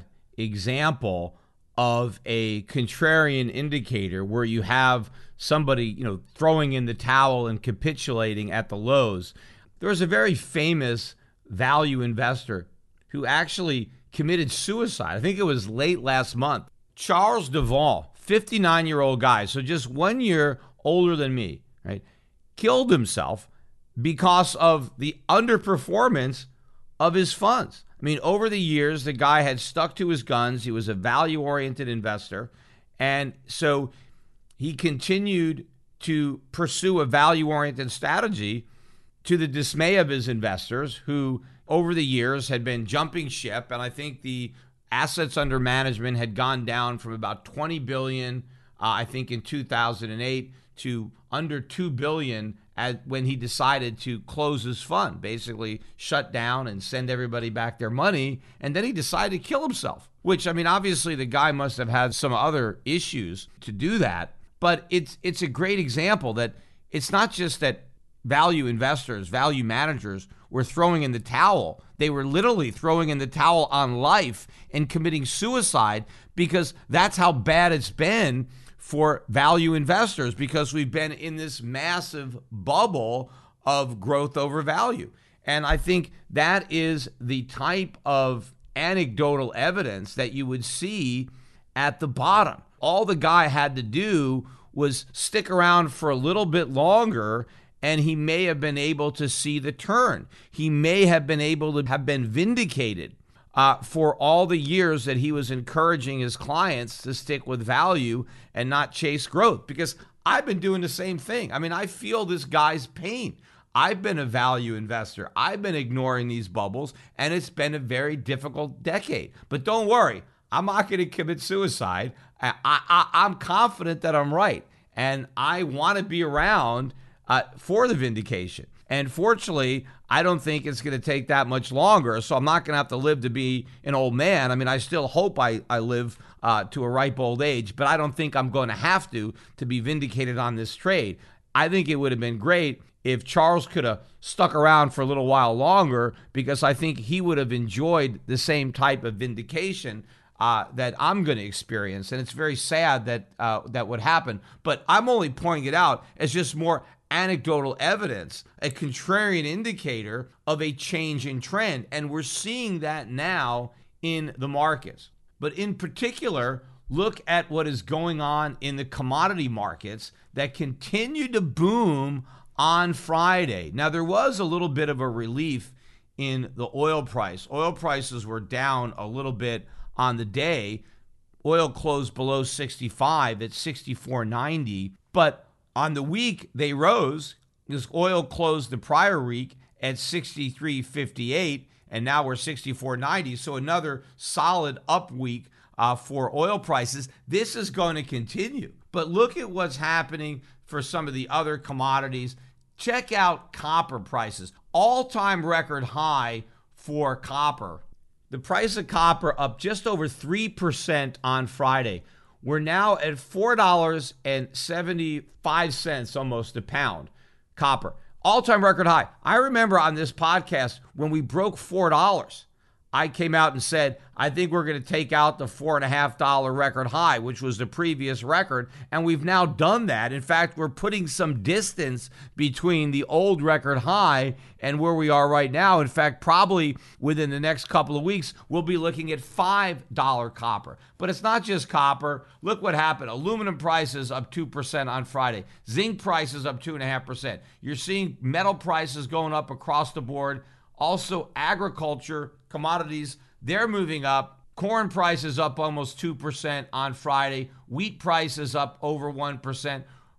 example of a contrarian indicator where you have somebody, you know, throwing in the towel and capitulating at the lows. There was a very famous value investor who actually committed suicide. I think it was late last month. Charles Duvall, fifty-nine-year-old guy, so just one year older than me, right? Killed himself because of the underperformance of his funds. I mean, over the years, the guy had stuck to his guns. He was a value-oriented investor. And so he continued to pursue a value-oriented strategy to the dismay of his investors, who over the years had been jumping ship. And I think the assets under management had gone down from about twenty billion dollars, uh, I think in two thousand eight, to under two billion dollars At, when he decided to close his fund, basically shut down and send everybody back their money. And then he decided to kill himself, which, I mean, obviously the guy must have had some other issues to do that. But it's it's a great example that it's not just that value investors, value managers were throwing in the towel. They were literally throwing in the towel on life and committing suicide, because that's how bad it's been for value investors, because we've been in this massive bubble of growth over value. And I think that is the type of anecdotal evidence that you would see at the bottom. All the guy had to do was stick around for a little bit longer, and he may have been able to see the turn. He may have been able to have been vindicated Uh, for all the years that he was encouraging his clients to stick with value and not chase growth. Because I've been doing the same thing. I mean, I feel this guy's pain. I've been a value investor. I've been ignoring these bubbles, and it's been a very difficult decade. But don't worry, I'm not going to commit suicide. I, I, I'm confident that I'm right, and I want to be around uh, for the vindication. And fortunately, I don't think it's going to take that much longer, so I'm not going to have to live to be an old man. I mean, I still hope I, I live uh, to a ripe old age, but I don't think I'm going to have to to be vindicated on this trade. I think it would have been great if Charles could have stuck around for a little while longer, because I think he would have enjoyed the same type of vindication uh, that I'm going to experience. And it's very sad that uh, that would happen, but I'm only pointing it out as just more anecdotal evidence, a contrarian indicator of a change in trend. And we're seeing that now in the markets. But in particular, look at what is going on in the commodity markets that continue to boom on Friday. Now, there was a little bit of a relief in the oil price. Oil prices were down a little bit on the day. Oil closed below sixty-five at sixty-four ninety, but on the week, they rose because oil closed the prior week at sixty-three fifty-eight, and now we're sixty-four ninety. So another solid up week uh, for oil prices. This is going to continue. But look at what's happening for some of the other commodities. Check out copper prices. All-time record high for copper. The price of copper up just over three percent on Friday. We're now at four dollars and seventy-five cents almost a pound, copper. All-time record high. I remember on this podcast when we broke four dollars, I came out and said, I think we're going to take out the four point five dollars record high, which was the previous record, and we've now done that. In fact, we're putting some distance between the old record high and where we are right now. In fact, probably within the next couple of weeks, we'll be looking at five dollars copper. But it's not just copper. Look what happened. Aluminum prices up two percent on Friday. Zinc prices up two point five percent. You're seeing metal prices going up across the board. Also, agriculture, commodities, they're moving up. Corn prices up almost two percent on Friday. Wheat prices up over one percent.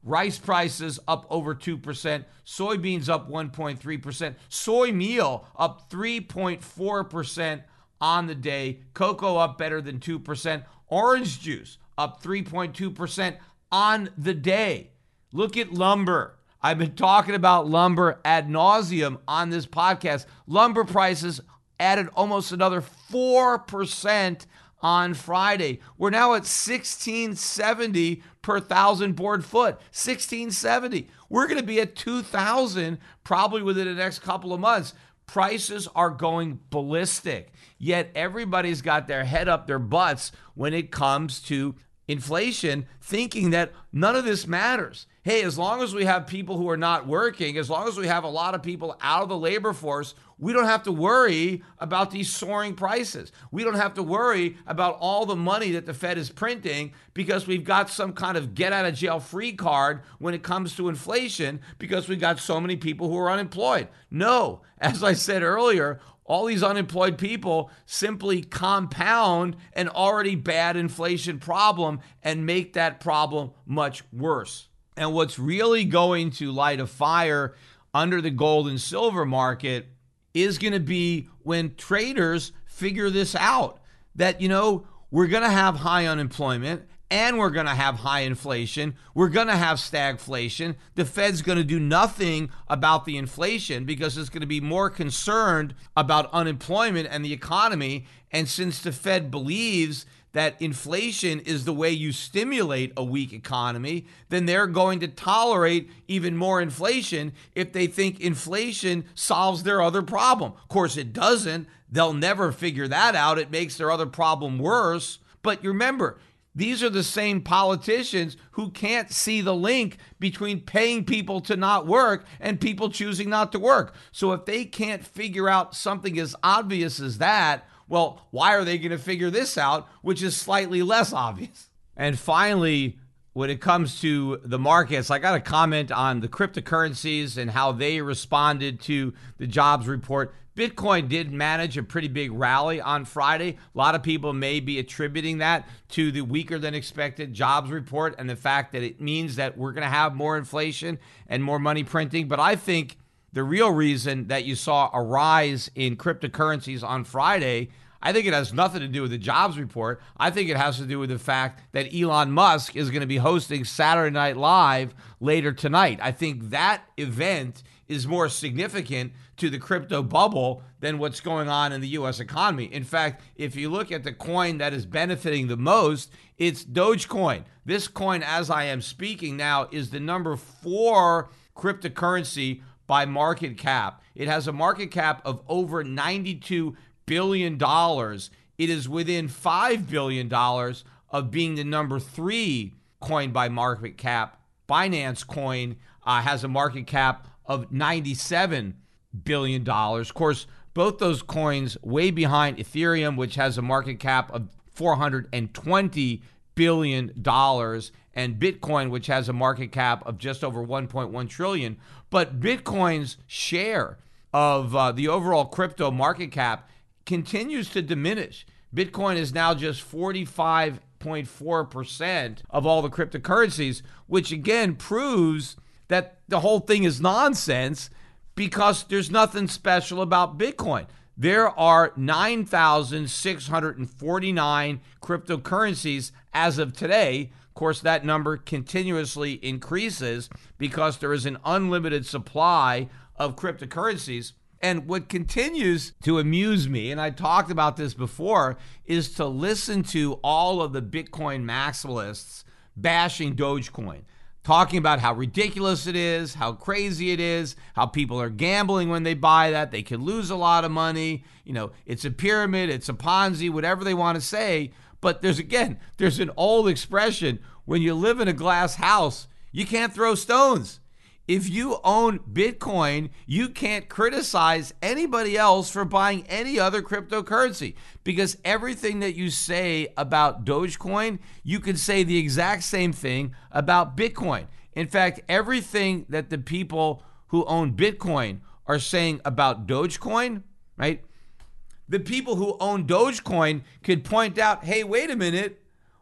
Rice prices up over two percent. Soybeans up one point three percent. Soy meal up three point four percent on the day. Cocoa up better than two percent. Orange juice up three point two percent on the day. Look at lumber. I've been talking about lumber ad nauseum on this podcast. Lumber prices added almost another four percent on Friday. We're now at sixteen seventy per thousand board foot. sixteen seventy. We're going to be at two thousand probably within the next couple of months. Prices are going ballistic. Yet everybody's got their head up their butts when it comes to inflation, thinking that none of this matters. Hey, as long as we have people who are not working, as long as we have a lot of people out of the labor force, we don't have to worry about these soaring prices. We don't have to worry about all the money that the Fed is printing because we've got some kind of get out of jail free card when it comes to inflation because we've got so many people who are unemployed. No, as I said earlier, all these unemployed people simply compound an already bad inflation problem and make that problem much worse. And what's really going to light a fire under the gold and silver market is going to be when traders figure this out, that, you know, we're going to have high unemployment and we're going to have high inflation. We're going to have stagflation. The Fed's going to do nothing about the inflation because it's going to be more concerned about unemployment and the economy. And since the Fed believes that inflation is the way you stimulate a weak economy, then they're going to tolerate even more inflation if they think inflation solves their other problem. Of course, it doesn't. They'll never figure that out. It makes their other problem worse. But remember, these are the same politicians who can't see the link between paying people to not work and people choosing not to work. So if they can't figure out something as obvious as that, well, why are they going to figure this out, which is slightly less obvious? And finally, when it comes to the markets, I got a comment on the cryptocurrencies and how they responded to the jobs report. Bitcoin did manage a pretty big rally on Friday. A lot of people may be attributing that to the weaker than expected jobs report and the fact that it means that we're going to have more inflation and more money printing. But I think the real reason that you saw a rise in cryptocurrencies on Friday, I think it has nothing to do with the jobs report. I think it has to do with the fact that Elon Musk is going to be hosting Saturday Night Live later tonight. I think that event is more significant to the crypto bubble than what's going on in the U S economy. In fact, if you look at the coin that is benefiting the most, it's Dogecoin. This coin, as I am speaking now, is the number four cryptocurrency by market cap. It has a market cap of over ninety-two billion dollars. It is within five billion dollars of being the number three coin by market cap. Binance Coin uh, has a market cap of ninety-seven billion dollars. Of course, both those coins way behind Ethereum, which has a market cap of four hundred twenty billion dollars, and Bitcoin, which has a market cap of just over one point one trillion dollars. But Bitcoin's share of uh, the overall crypto market cap continues to diminish. Bitcoin is now just forty-five point four percent of all the cryptocurrencies, which again proves that the whole thing is nonsense because there's nothing special about Bitcoin. There are nine thousand six hundred forty-nine cryptocurrencies as of today. Of course, that number continuously increases because there is an unlimited supply of cryptocurrencies. And what continues to amuse me, and I talked about this before, is to listen to all of the Bitcoin maximalists bashing Dogecoin, talking about how ridiculous it is, how crazy it is, how people are gambling when they buy that. They can lose a lot of money. You know, it's a pyramid, it's a Ponzi, whatever they want to say. But there's, again, there's an old expression, when you live in a glass house, you can't throw stones. If you own Bitcoin, you can't criticize anybody else for buying any other cryptocurrency because everything that you say about Dogecoin, you can say the exact same thing about Bitcoin. In fact, everything that the people who own Bitcoin are saying about Dogecoin, right? The people who own Dogecoin could point out, hey, wait a minute,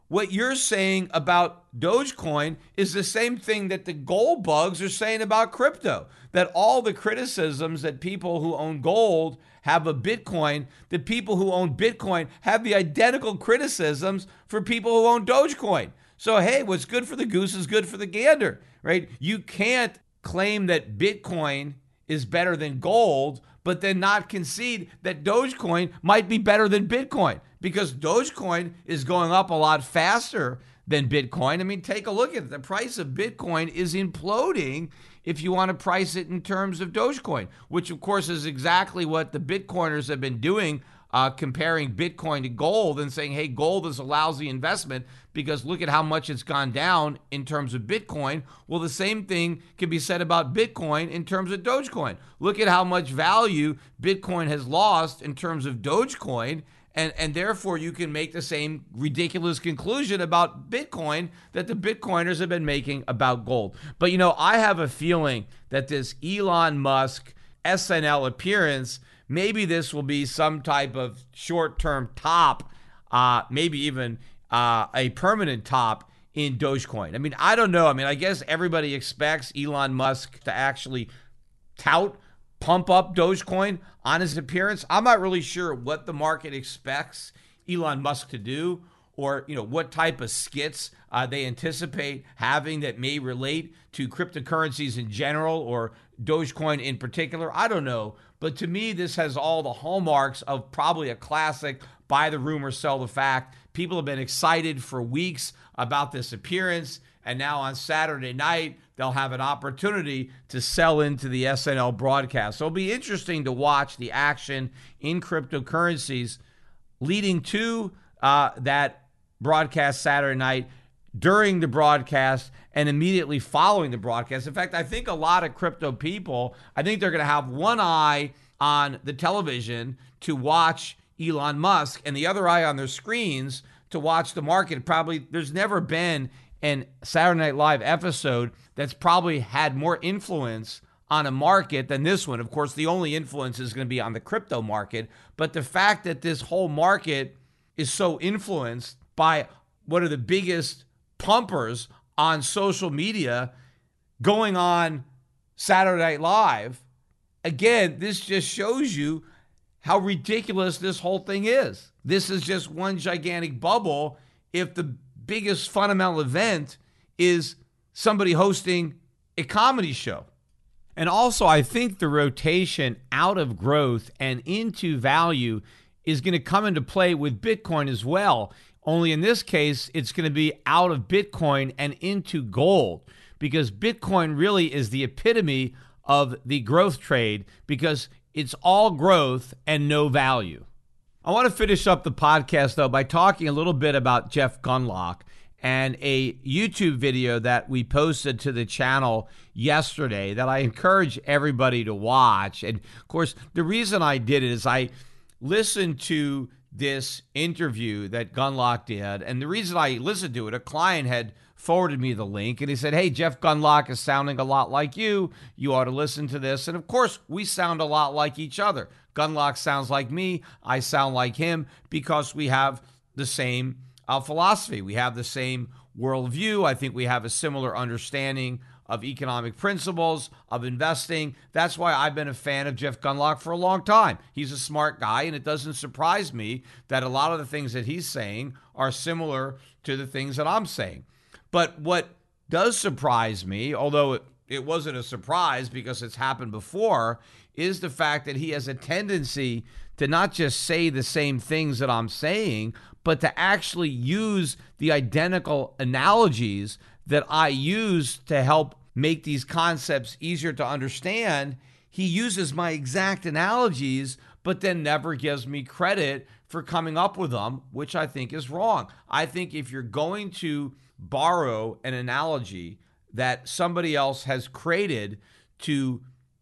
what you're saying about Dogecoin is the same thing that the gold bugs are saying about crypto, that all the criticisms that people who own gold have of Bitcoin, the people who own Bitcoin have the identical criticisms for people who own Dogecoin. So, hey, what's good for the goose is good for the gander, right? You can't claim that Bitcoin is better than gold, but then not concede that Dogecoin might be better than Bitcoin, because Dogecoin is going up a lot faster than Bitcoin. I mean, take a look at it. The price of Bitcoin is imploding if you want to price it in terms of Dogecoin, which of course is exactly what the Bitcoiners have been doing, uh, comparing Bitcoin to gold and saying, hey, gold is a lousy investment because look at how much it's gone down in terms of Bitcoin. Well, the same thing can be said about Bitcoin in terms of Dogecoin. Look at how much value Bitcoin has lost in terms of Dogecoin. And, and therefore, you can make the same ridiculous conclusion about Bitcoin that the Bitcoiners have been making about gold. But, you know, I have a feeling that this Elon Musk S N L appearance, maybe this will be some type of short-term top, uh, maybe even uh, a permanent top in Dogecoin. I mean, I don't know. I mean, I guess everybody expects Elon Musk to actually tout, pump up Dogecoin on his appearance. I'm not really sure what the market expects Elon Musk to do, or you know what type of skits uh, they anticipate having that may relate to cryptocurrencies in general or Dogecoin in particular. I don't know. But to me, this has all the hallmarks of probably a classic buy the rumor, sell the fact. People have been excited for weeks about this appearance, and now on Saturday night, they'll have an opportunity to sell into the S N L broadcast. So it'll be interesting to watch the action in cryptocurrencies leading to uh, that broadcast Saturday night, during the broadcast, and immediately following the broadcast. In fact, I think a lot of crypto people, I think they're going to have one eye on the television to watch Elon Musk and the other eye on their screens to watch the market. Probably there's never been an Saturday Night Live episode that's probably had more influence on a market than this one. Of course, the only influence is going to be on the crypto market, but the fact that this whole market is so influenced by one of the biggest pumpers on social media going on Saturday Night Live, again, this just shows you how ridiculous this whole thing is. This is just one gigantic bubble if the biggest fundamental event is somebody hosting a comedy show. And also, I think the rotation out of growth and into value is going to come into play with Bitcoin as well. Only in this case, it's going to be out of Bitcoin and into gold, because Bitcoin really is the epitome of the growth trade, because it's all growth and no value. I want to finish up the podcast, though, by talking a little bit about Jeff Gundlach and a YouTube video that we posted to the channel yesterday that I encourage everybody to watch. And, of course, the reason I did it is I listened to this interview that Gundlach did, and the reason I listened to it, a client had forwarded me the link, and he said, hey, Jeff Gundlach is sounding a lot like you. You ought to listen to this. And, of course, we sound a lot like each other. Gundlach sounds like me. I sound like him because we have the same uh, philosophy. We have the same worldview. I think we have a similar understanding of economic principles, of investing. That's why I've been a fan of Jeff Gundlach for a long time. He's a smart guy, and it doesn't surprise me that a lot of the things that he's saying are similar to the things that I'm saying. But what does surprise me, although it, it wasn't a surprise because it's happened before, is the fact that he has a tendency to not just say the same things that I'm saying, but to actually use the identical analogies that I use to help make these concepts easier to understand. He uses my exact analogies, but then never gives me credit for coming up with them, which I think is wrong. I think if you're going to borrow an analogy that somebody else has created to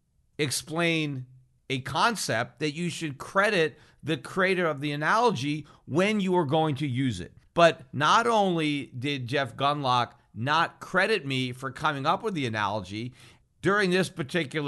explain a concept, that you should credit the creator of the analogy when you are going to use it. But not only did Jeff Gundlach not credit me for coming up with the analogy, during this particular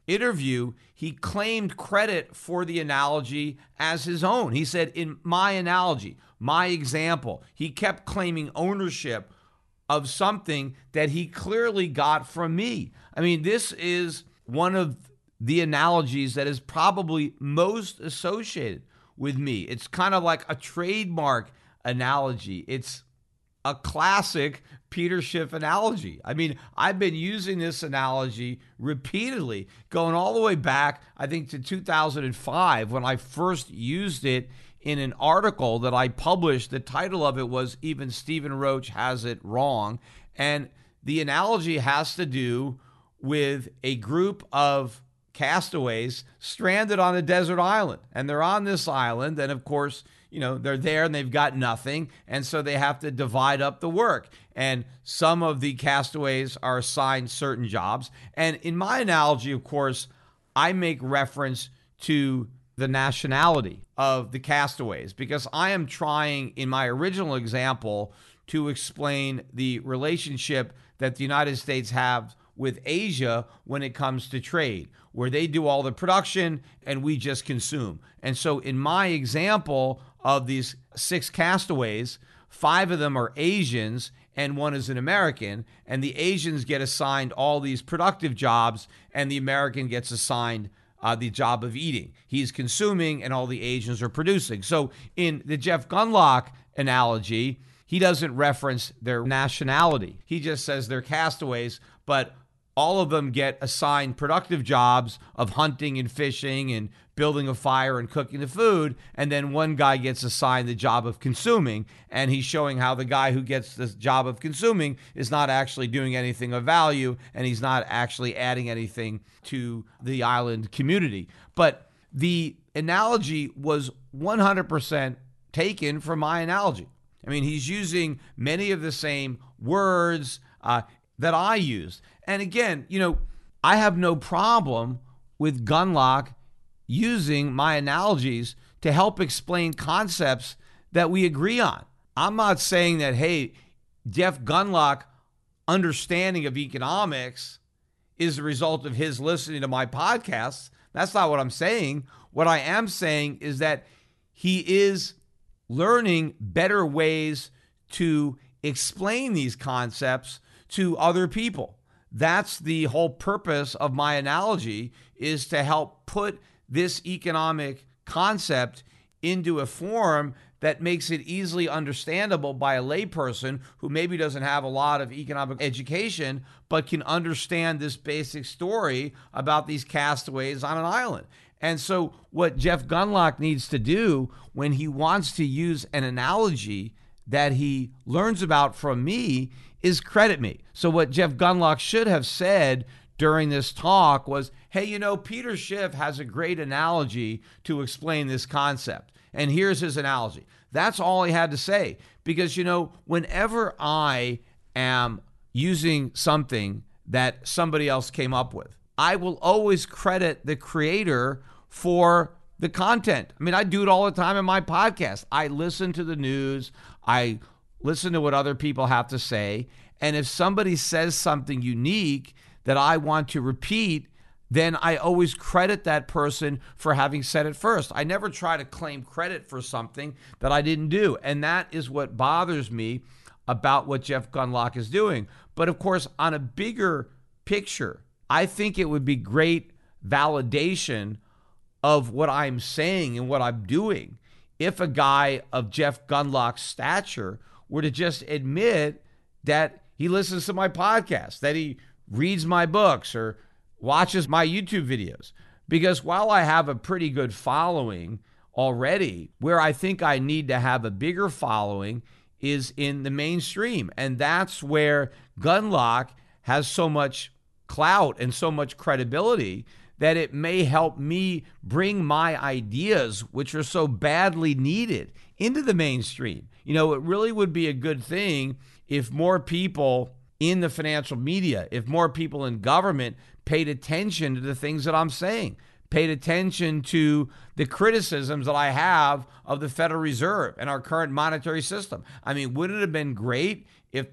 interview, he claimed credit for the analogy as his own. He said, in my analogy, my example, he kept claiming ownership of something that he clearly got from me. I mean, this is one of the analogies that is probably most associated with me. It's kind of like a trademark analogy. It's a classic Peter Schiff analogy. I mean, I've been using this analogy repeatedly, going all the way back, I think, to two thousand five when I first used it in an article that I published. The title of it was Even Stephen Roach Has It Wrong. And the analogy has to do with a group of castaways stranded on a desert island. And they're on this island. And of course, you know, they're there and they've got nothing. And so they have to divide up the work. And some of the castaways are assigned certain jobs. And in my analogy, of course, I make reference to the nationality of the castaways, because I am trying in my original example to explain the relationship that the United States have with Asia when it comes to trade, where they do all the production and we just consume. And so in my example of these six castaways, five of them are Asians and one is an American, and the Asians get assigned all these productive jobs and the American gets assigned Uh, the job of eating. He's consuming and all the Asians are producing. So in the Jeff Gundlach analogy, he doesn't reference their nationality. He just says they're castaways, but all of them get assigned productive jobs of hunting and fishing and building a fire and cooking the food. And then one guy gets assigned the job of consuming. And he's showing how the guy who gets the job of consuming is not actually doing anything of value. And he's not actually adding anything to the island community. But the analogy was one hundred percent taken from my analogy. I mean, he's using many of the same words uh, that I used. And again, you know, I have no problem with Gundlach using my analogies to help explain concepts that we agree on. I'm not saying that, hey, Jeff Gundlach understanding of economics is the result of his listening to my podcasts. That's not what I'm saying. What I am saying is that he is learning better ways to explain these concepts to other people. That's the whole purpose of my analogy, is to help put this economic concept into a form that makes it easily understandable by a layperson who maybe doesn't have a lot of economic education, but can understand this basic story about these castaways on an island. And so what Jeff Gundlach needs to do when he wants to use an analogy that he learns about from me is credit me. So what Jeff Gundlach should have said during this talk was, hey, you know, Peter Schiff has a great analogy to explain this concept. And here's his analogy. That's all he had to say. Because, you know, whenever I am using something that somebody else came up with, I will always credit the creator for the content. I mean, I do it all the time in my podcast. I listen to the news. I listen to what other people have to say. And if somebody says something unique that I want to repeat, then I always credit that person for having said it first. I never try to claim credit for something that I didn't do. And that is what bothers me about what Jeff Gundlach is doing. But of course, on a bigger picture, I think it would be great validation of what I'm saying and what I'm doing if a guy of Jeff Gundlach's stature were to just admit that he listens to my podcast, that he reads my books or watches my YouTube videos. Because while I have a pretty good following already, where I think I need to have a bigger following is in the mainstream. And that's where Gundlach has so much clout and so much credibility that it may help me bring my ideas, which are so badly needed, into the mainstream. You know, it really would be a good thing if more people in the financial media, if more people in government paid attention to the things that I'm saying, paid attention to the criticisms that I have of the Federal Reserve and our current monetary system. I mean, wouldn't it have been great if the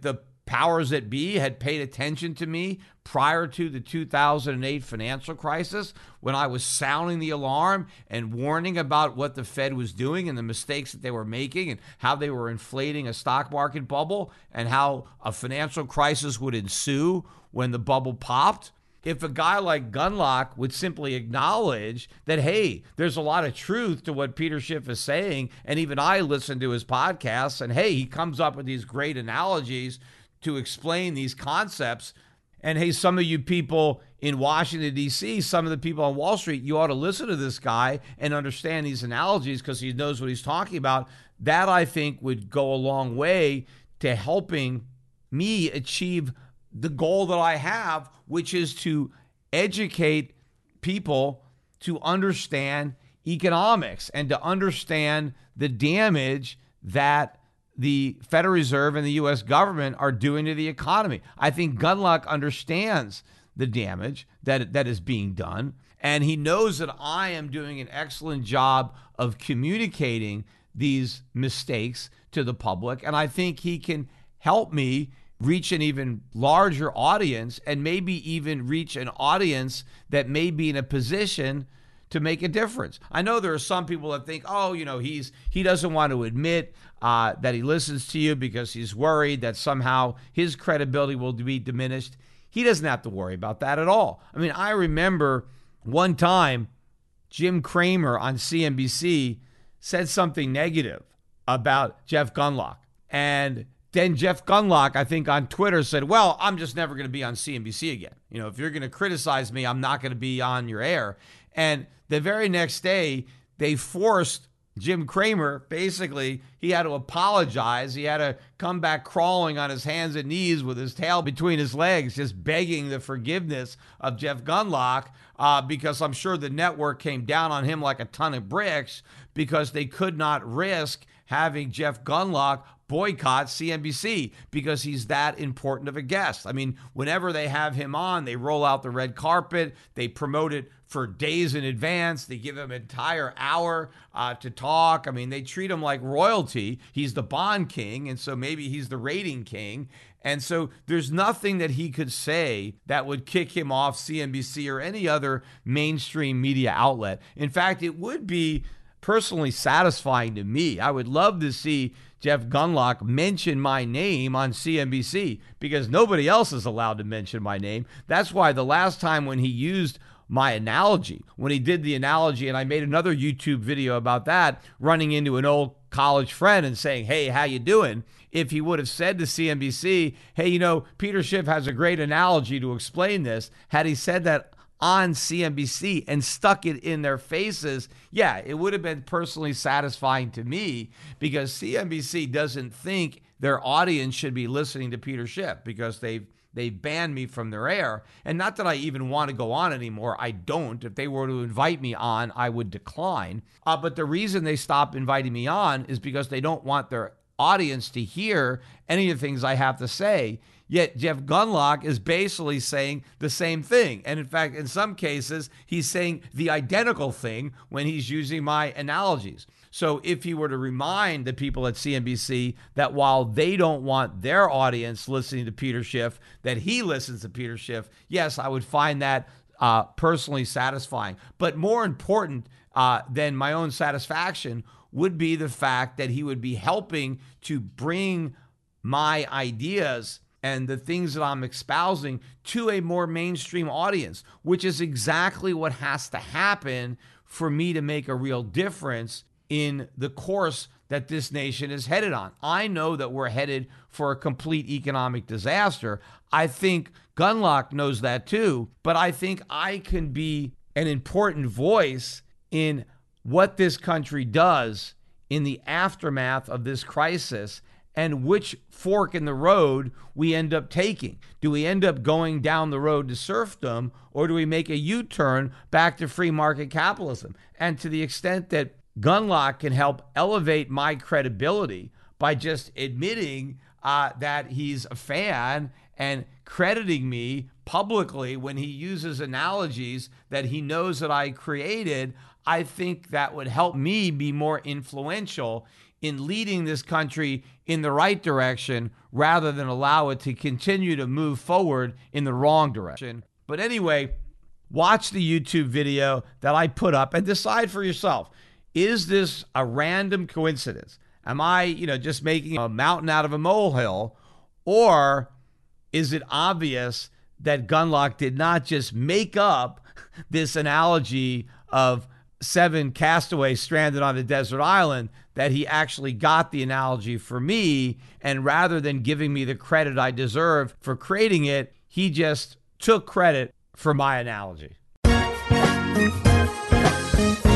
powers that be had paid attention to me prior to the two thousand eight financial crisis, when I was sounding the alarm and warning about what the Fed was doing and the mistakes that they were making and how they were inflating a stock market bubble and how a financial crisis would ensue when the bubble popped. If a guy like Gundlach would simply acknowledge that, hey, there's a lot of truth to what Peter Schiff is saying, and even I listen to his podcasts, and hey, he comes up with these great analogies to explain these concepts. And hey, some of you people in Washington, D C, some of the people on Wall Street, you ought to listen to this guy and understand these analogies because he knows what he's talking about. That, I think, would go a long way to helping me achieve the goal that I have, which is to educate people to understand economics and to understand the damage that the Federal Reserve and the U S government are doing to the economy. I think Gundlach understands the damage that that is being done, and he knows that I am doing an excellent job of communicating these mistakes to the public, and I think he can help me reach an even larger audience and maybe even reach an audience that may be in a position to make a difference. I know there are some people that think, oh, you know, he's he doesn't want to admit uh, that he listens to you because he's worried that somehow his credibility will be diminished. He doesn't have to worry about that at all. I mean, I remember one time Jim Cramer on C N B C said something negative about Jeff Gundlach. And then Jeff Gundlach, I think on Twitter, said, well, I'm just never going to be on C N B C again. You know, if you're going to criticize me, I'm not going to be on your air. And the very next day, they forced Jim Cramer, basically, he had to apologize. He had to come back crawling on his hands and knees with his tail between his legs, just begging the forgiveness of Jeff Gundlach, uh, because I'm sure the network came down on him like a ton of bricks because they could not risk having Jeff Gundlach boycott C N B C because he's that important of a guest. I mean, whenever they have him on, they roll out the red carpet, they promote it for days in advance, they give him an entire hour uh, to talk. I mean, they treat him like royalty. He's the Bond king, and so maybe he's the rating king. And so there's nothing that he could say that would kick him off C N B C or any other mainstream media outlet. In fact, it would be personally satisfying to me. I would love to see Jeff Gundlach mention my name on C N B C because nobody else is allowed to mention my name. That's why the last time when he used my analogy, when he did the analogy, and I made another YouTube video about that, running into an old college friend and saying, hey, how you doing? If he would have said to C N B C, hey, you know, Peter Schiff has a great analogy to explain this, had he said that on C N B C and stuck it in their faces, yeah, it would have been personally satisfying to me because C N B C doesn't think their audience should be listening to Peter Schiff because they've they've banned me from their air. And not that I even want to go on anymore. I don't. If they were to invite me on, I would decline. Uh, but the reason they stopped inviting me on is because they don't want their audience to hear any of the things I have to say. Yet Jeff Gundlach is basically saying the same thing. And in fact, in some cases, he's saying the identical thing when he's using my analogies. So if he were to remind the people at C N B C that while they don't want their audience listening to Peter Schiff, that he listens to Peter Schiff, yes, I would find that uh, personally satisfying. But more important uh, than my own satisfaction would be the fact that he would be helping to bring my ideas and the things that I'm espousing to a more mainstream audience, which is exactly what has to happen for me to make a real difference in the course that this nation is headed on. I know that we're headed for a complete economic disaster. I think Gundlach knows that too, but I think I can be an important voice in what this country does in the aftermath of this crisis and which fork in the road we end up taking. Do we end up going down the road to serfdom, or do we make a U-turn back to free market capitalism? And to the extent that Gundlach can help elevate my credibility by just admitting uh, that he's a fan and crediting me publicly when he uses analogies that he knows that I created, I think that would help me be more influential in leading this country in the right direction rather than allow it to continue to move forward in the wrong direction. But anyway, watch the YouTube video that I put up and decide for yourself. Is this a random coincidence? Am I, you know, just making a mountain out of a molehill? Or is it obvious that Gundlach did not just make up this analogy of seven castaways stranded on a desert island, that he actually got the analogy for me, and rather than giving me the credit I deserve for creating it, he just took credit for my analogy?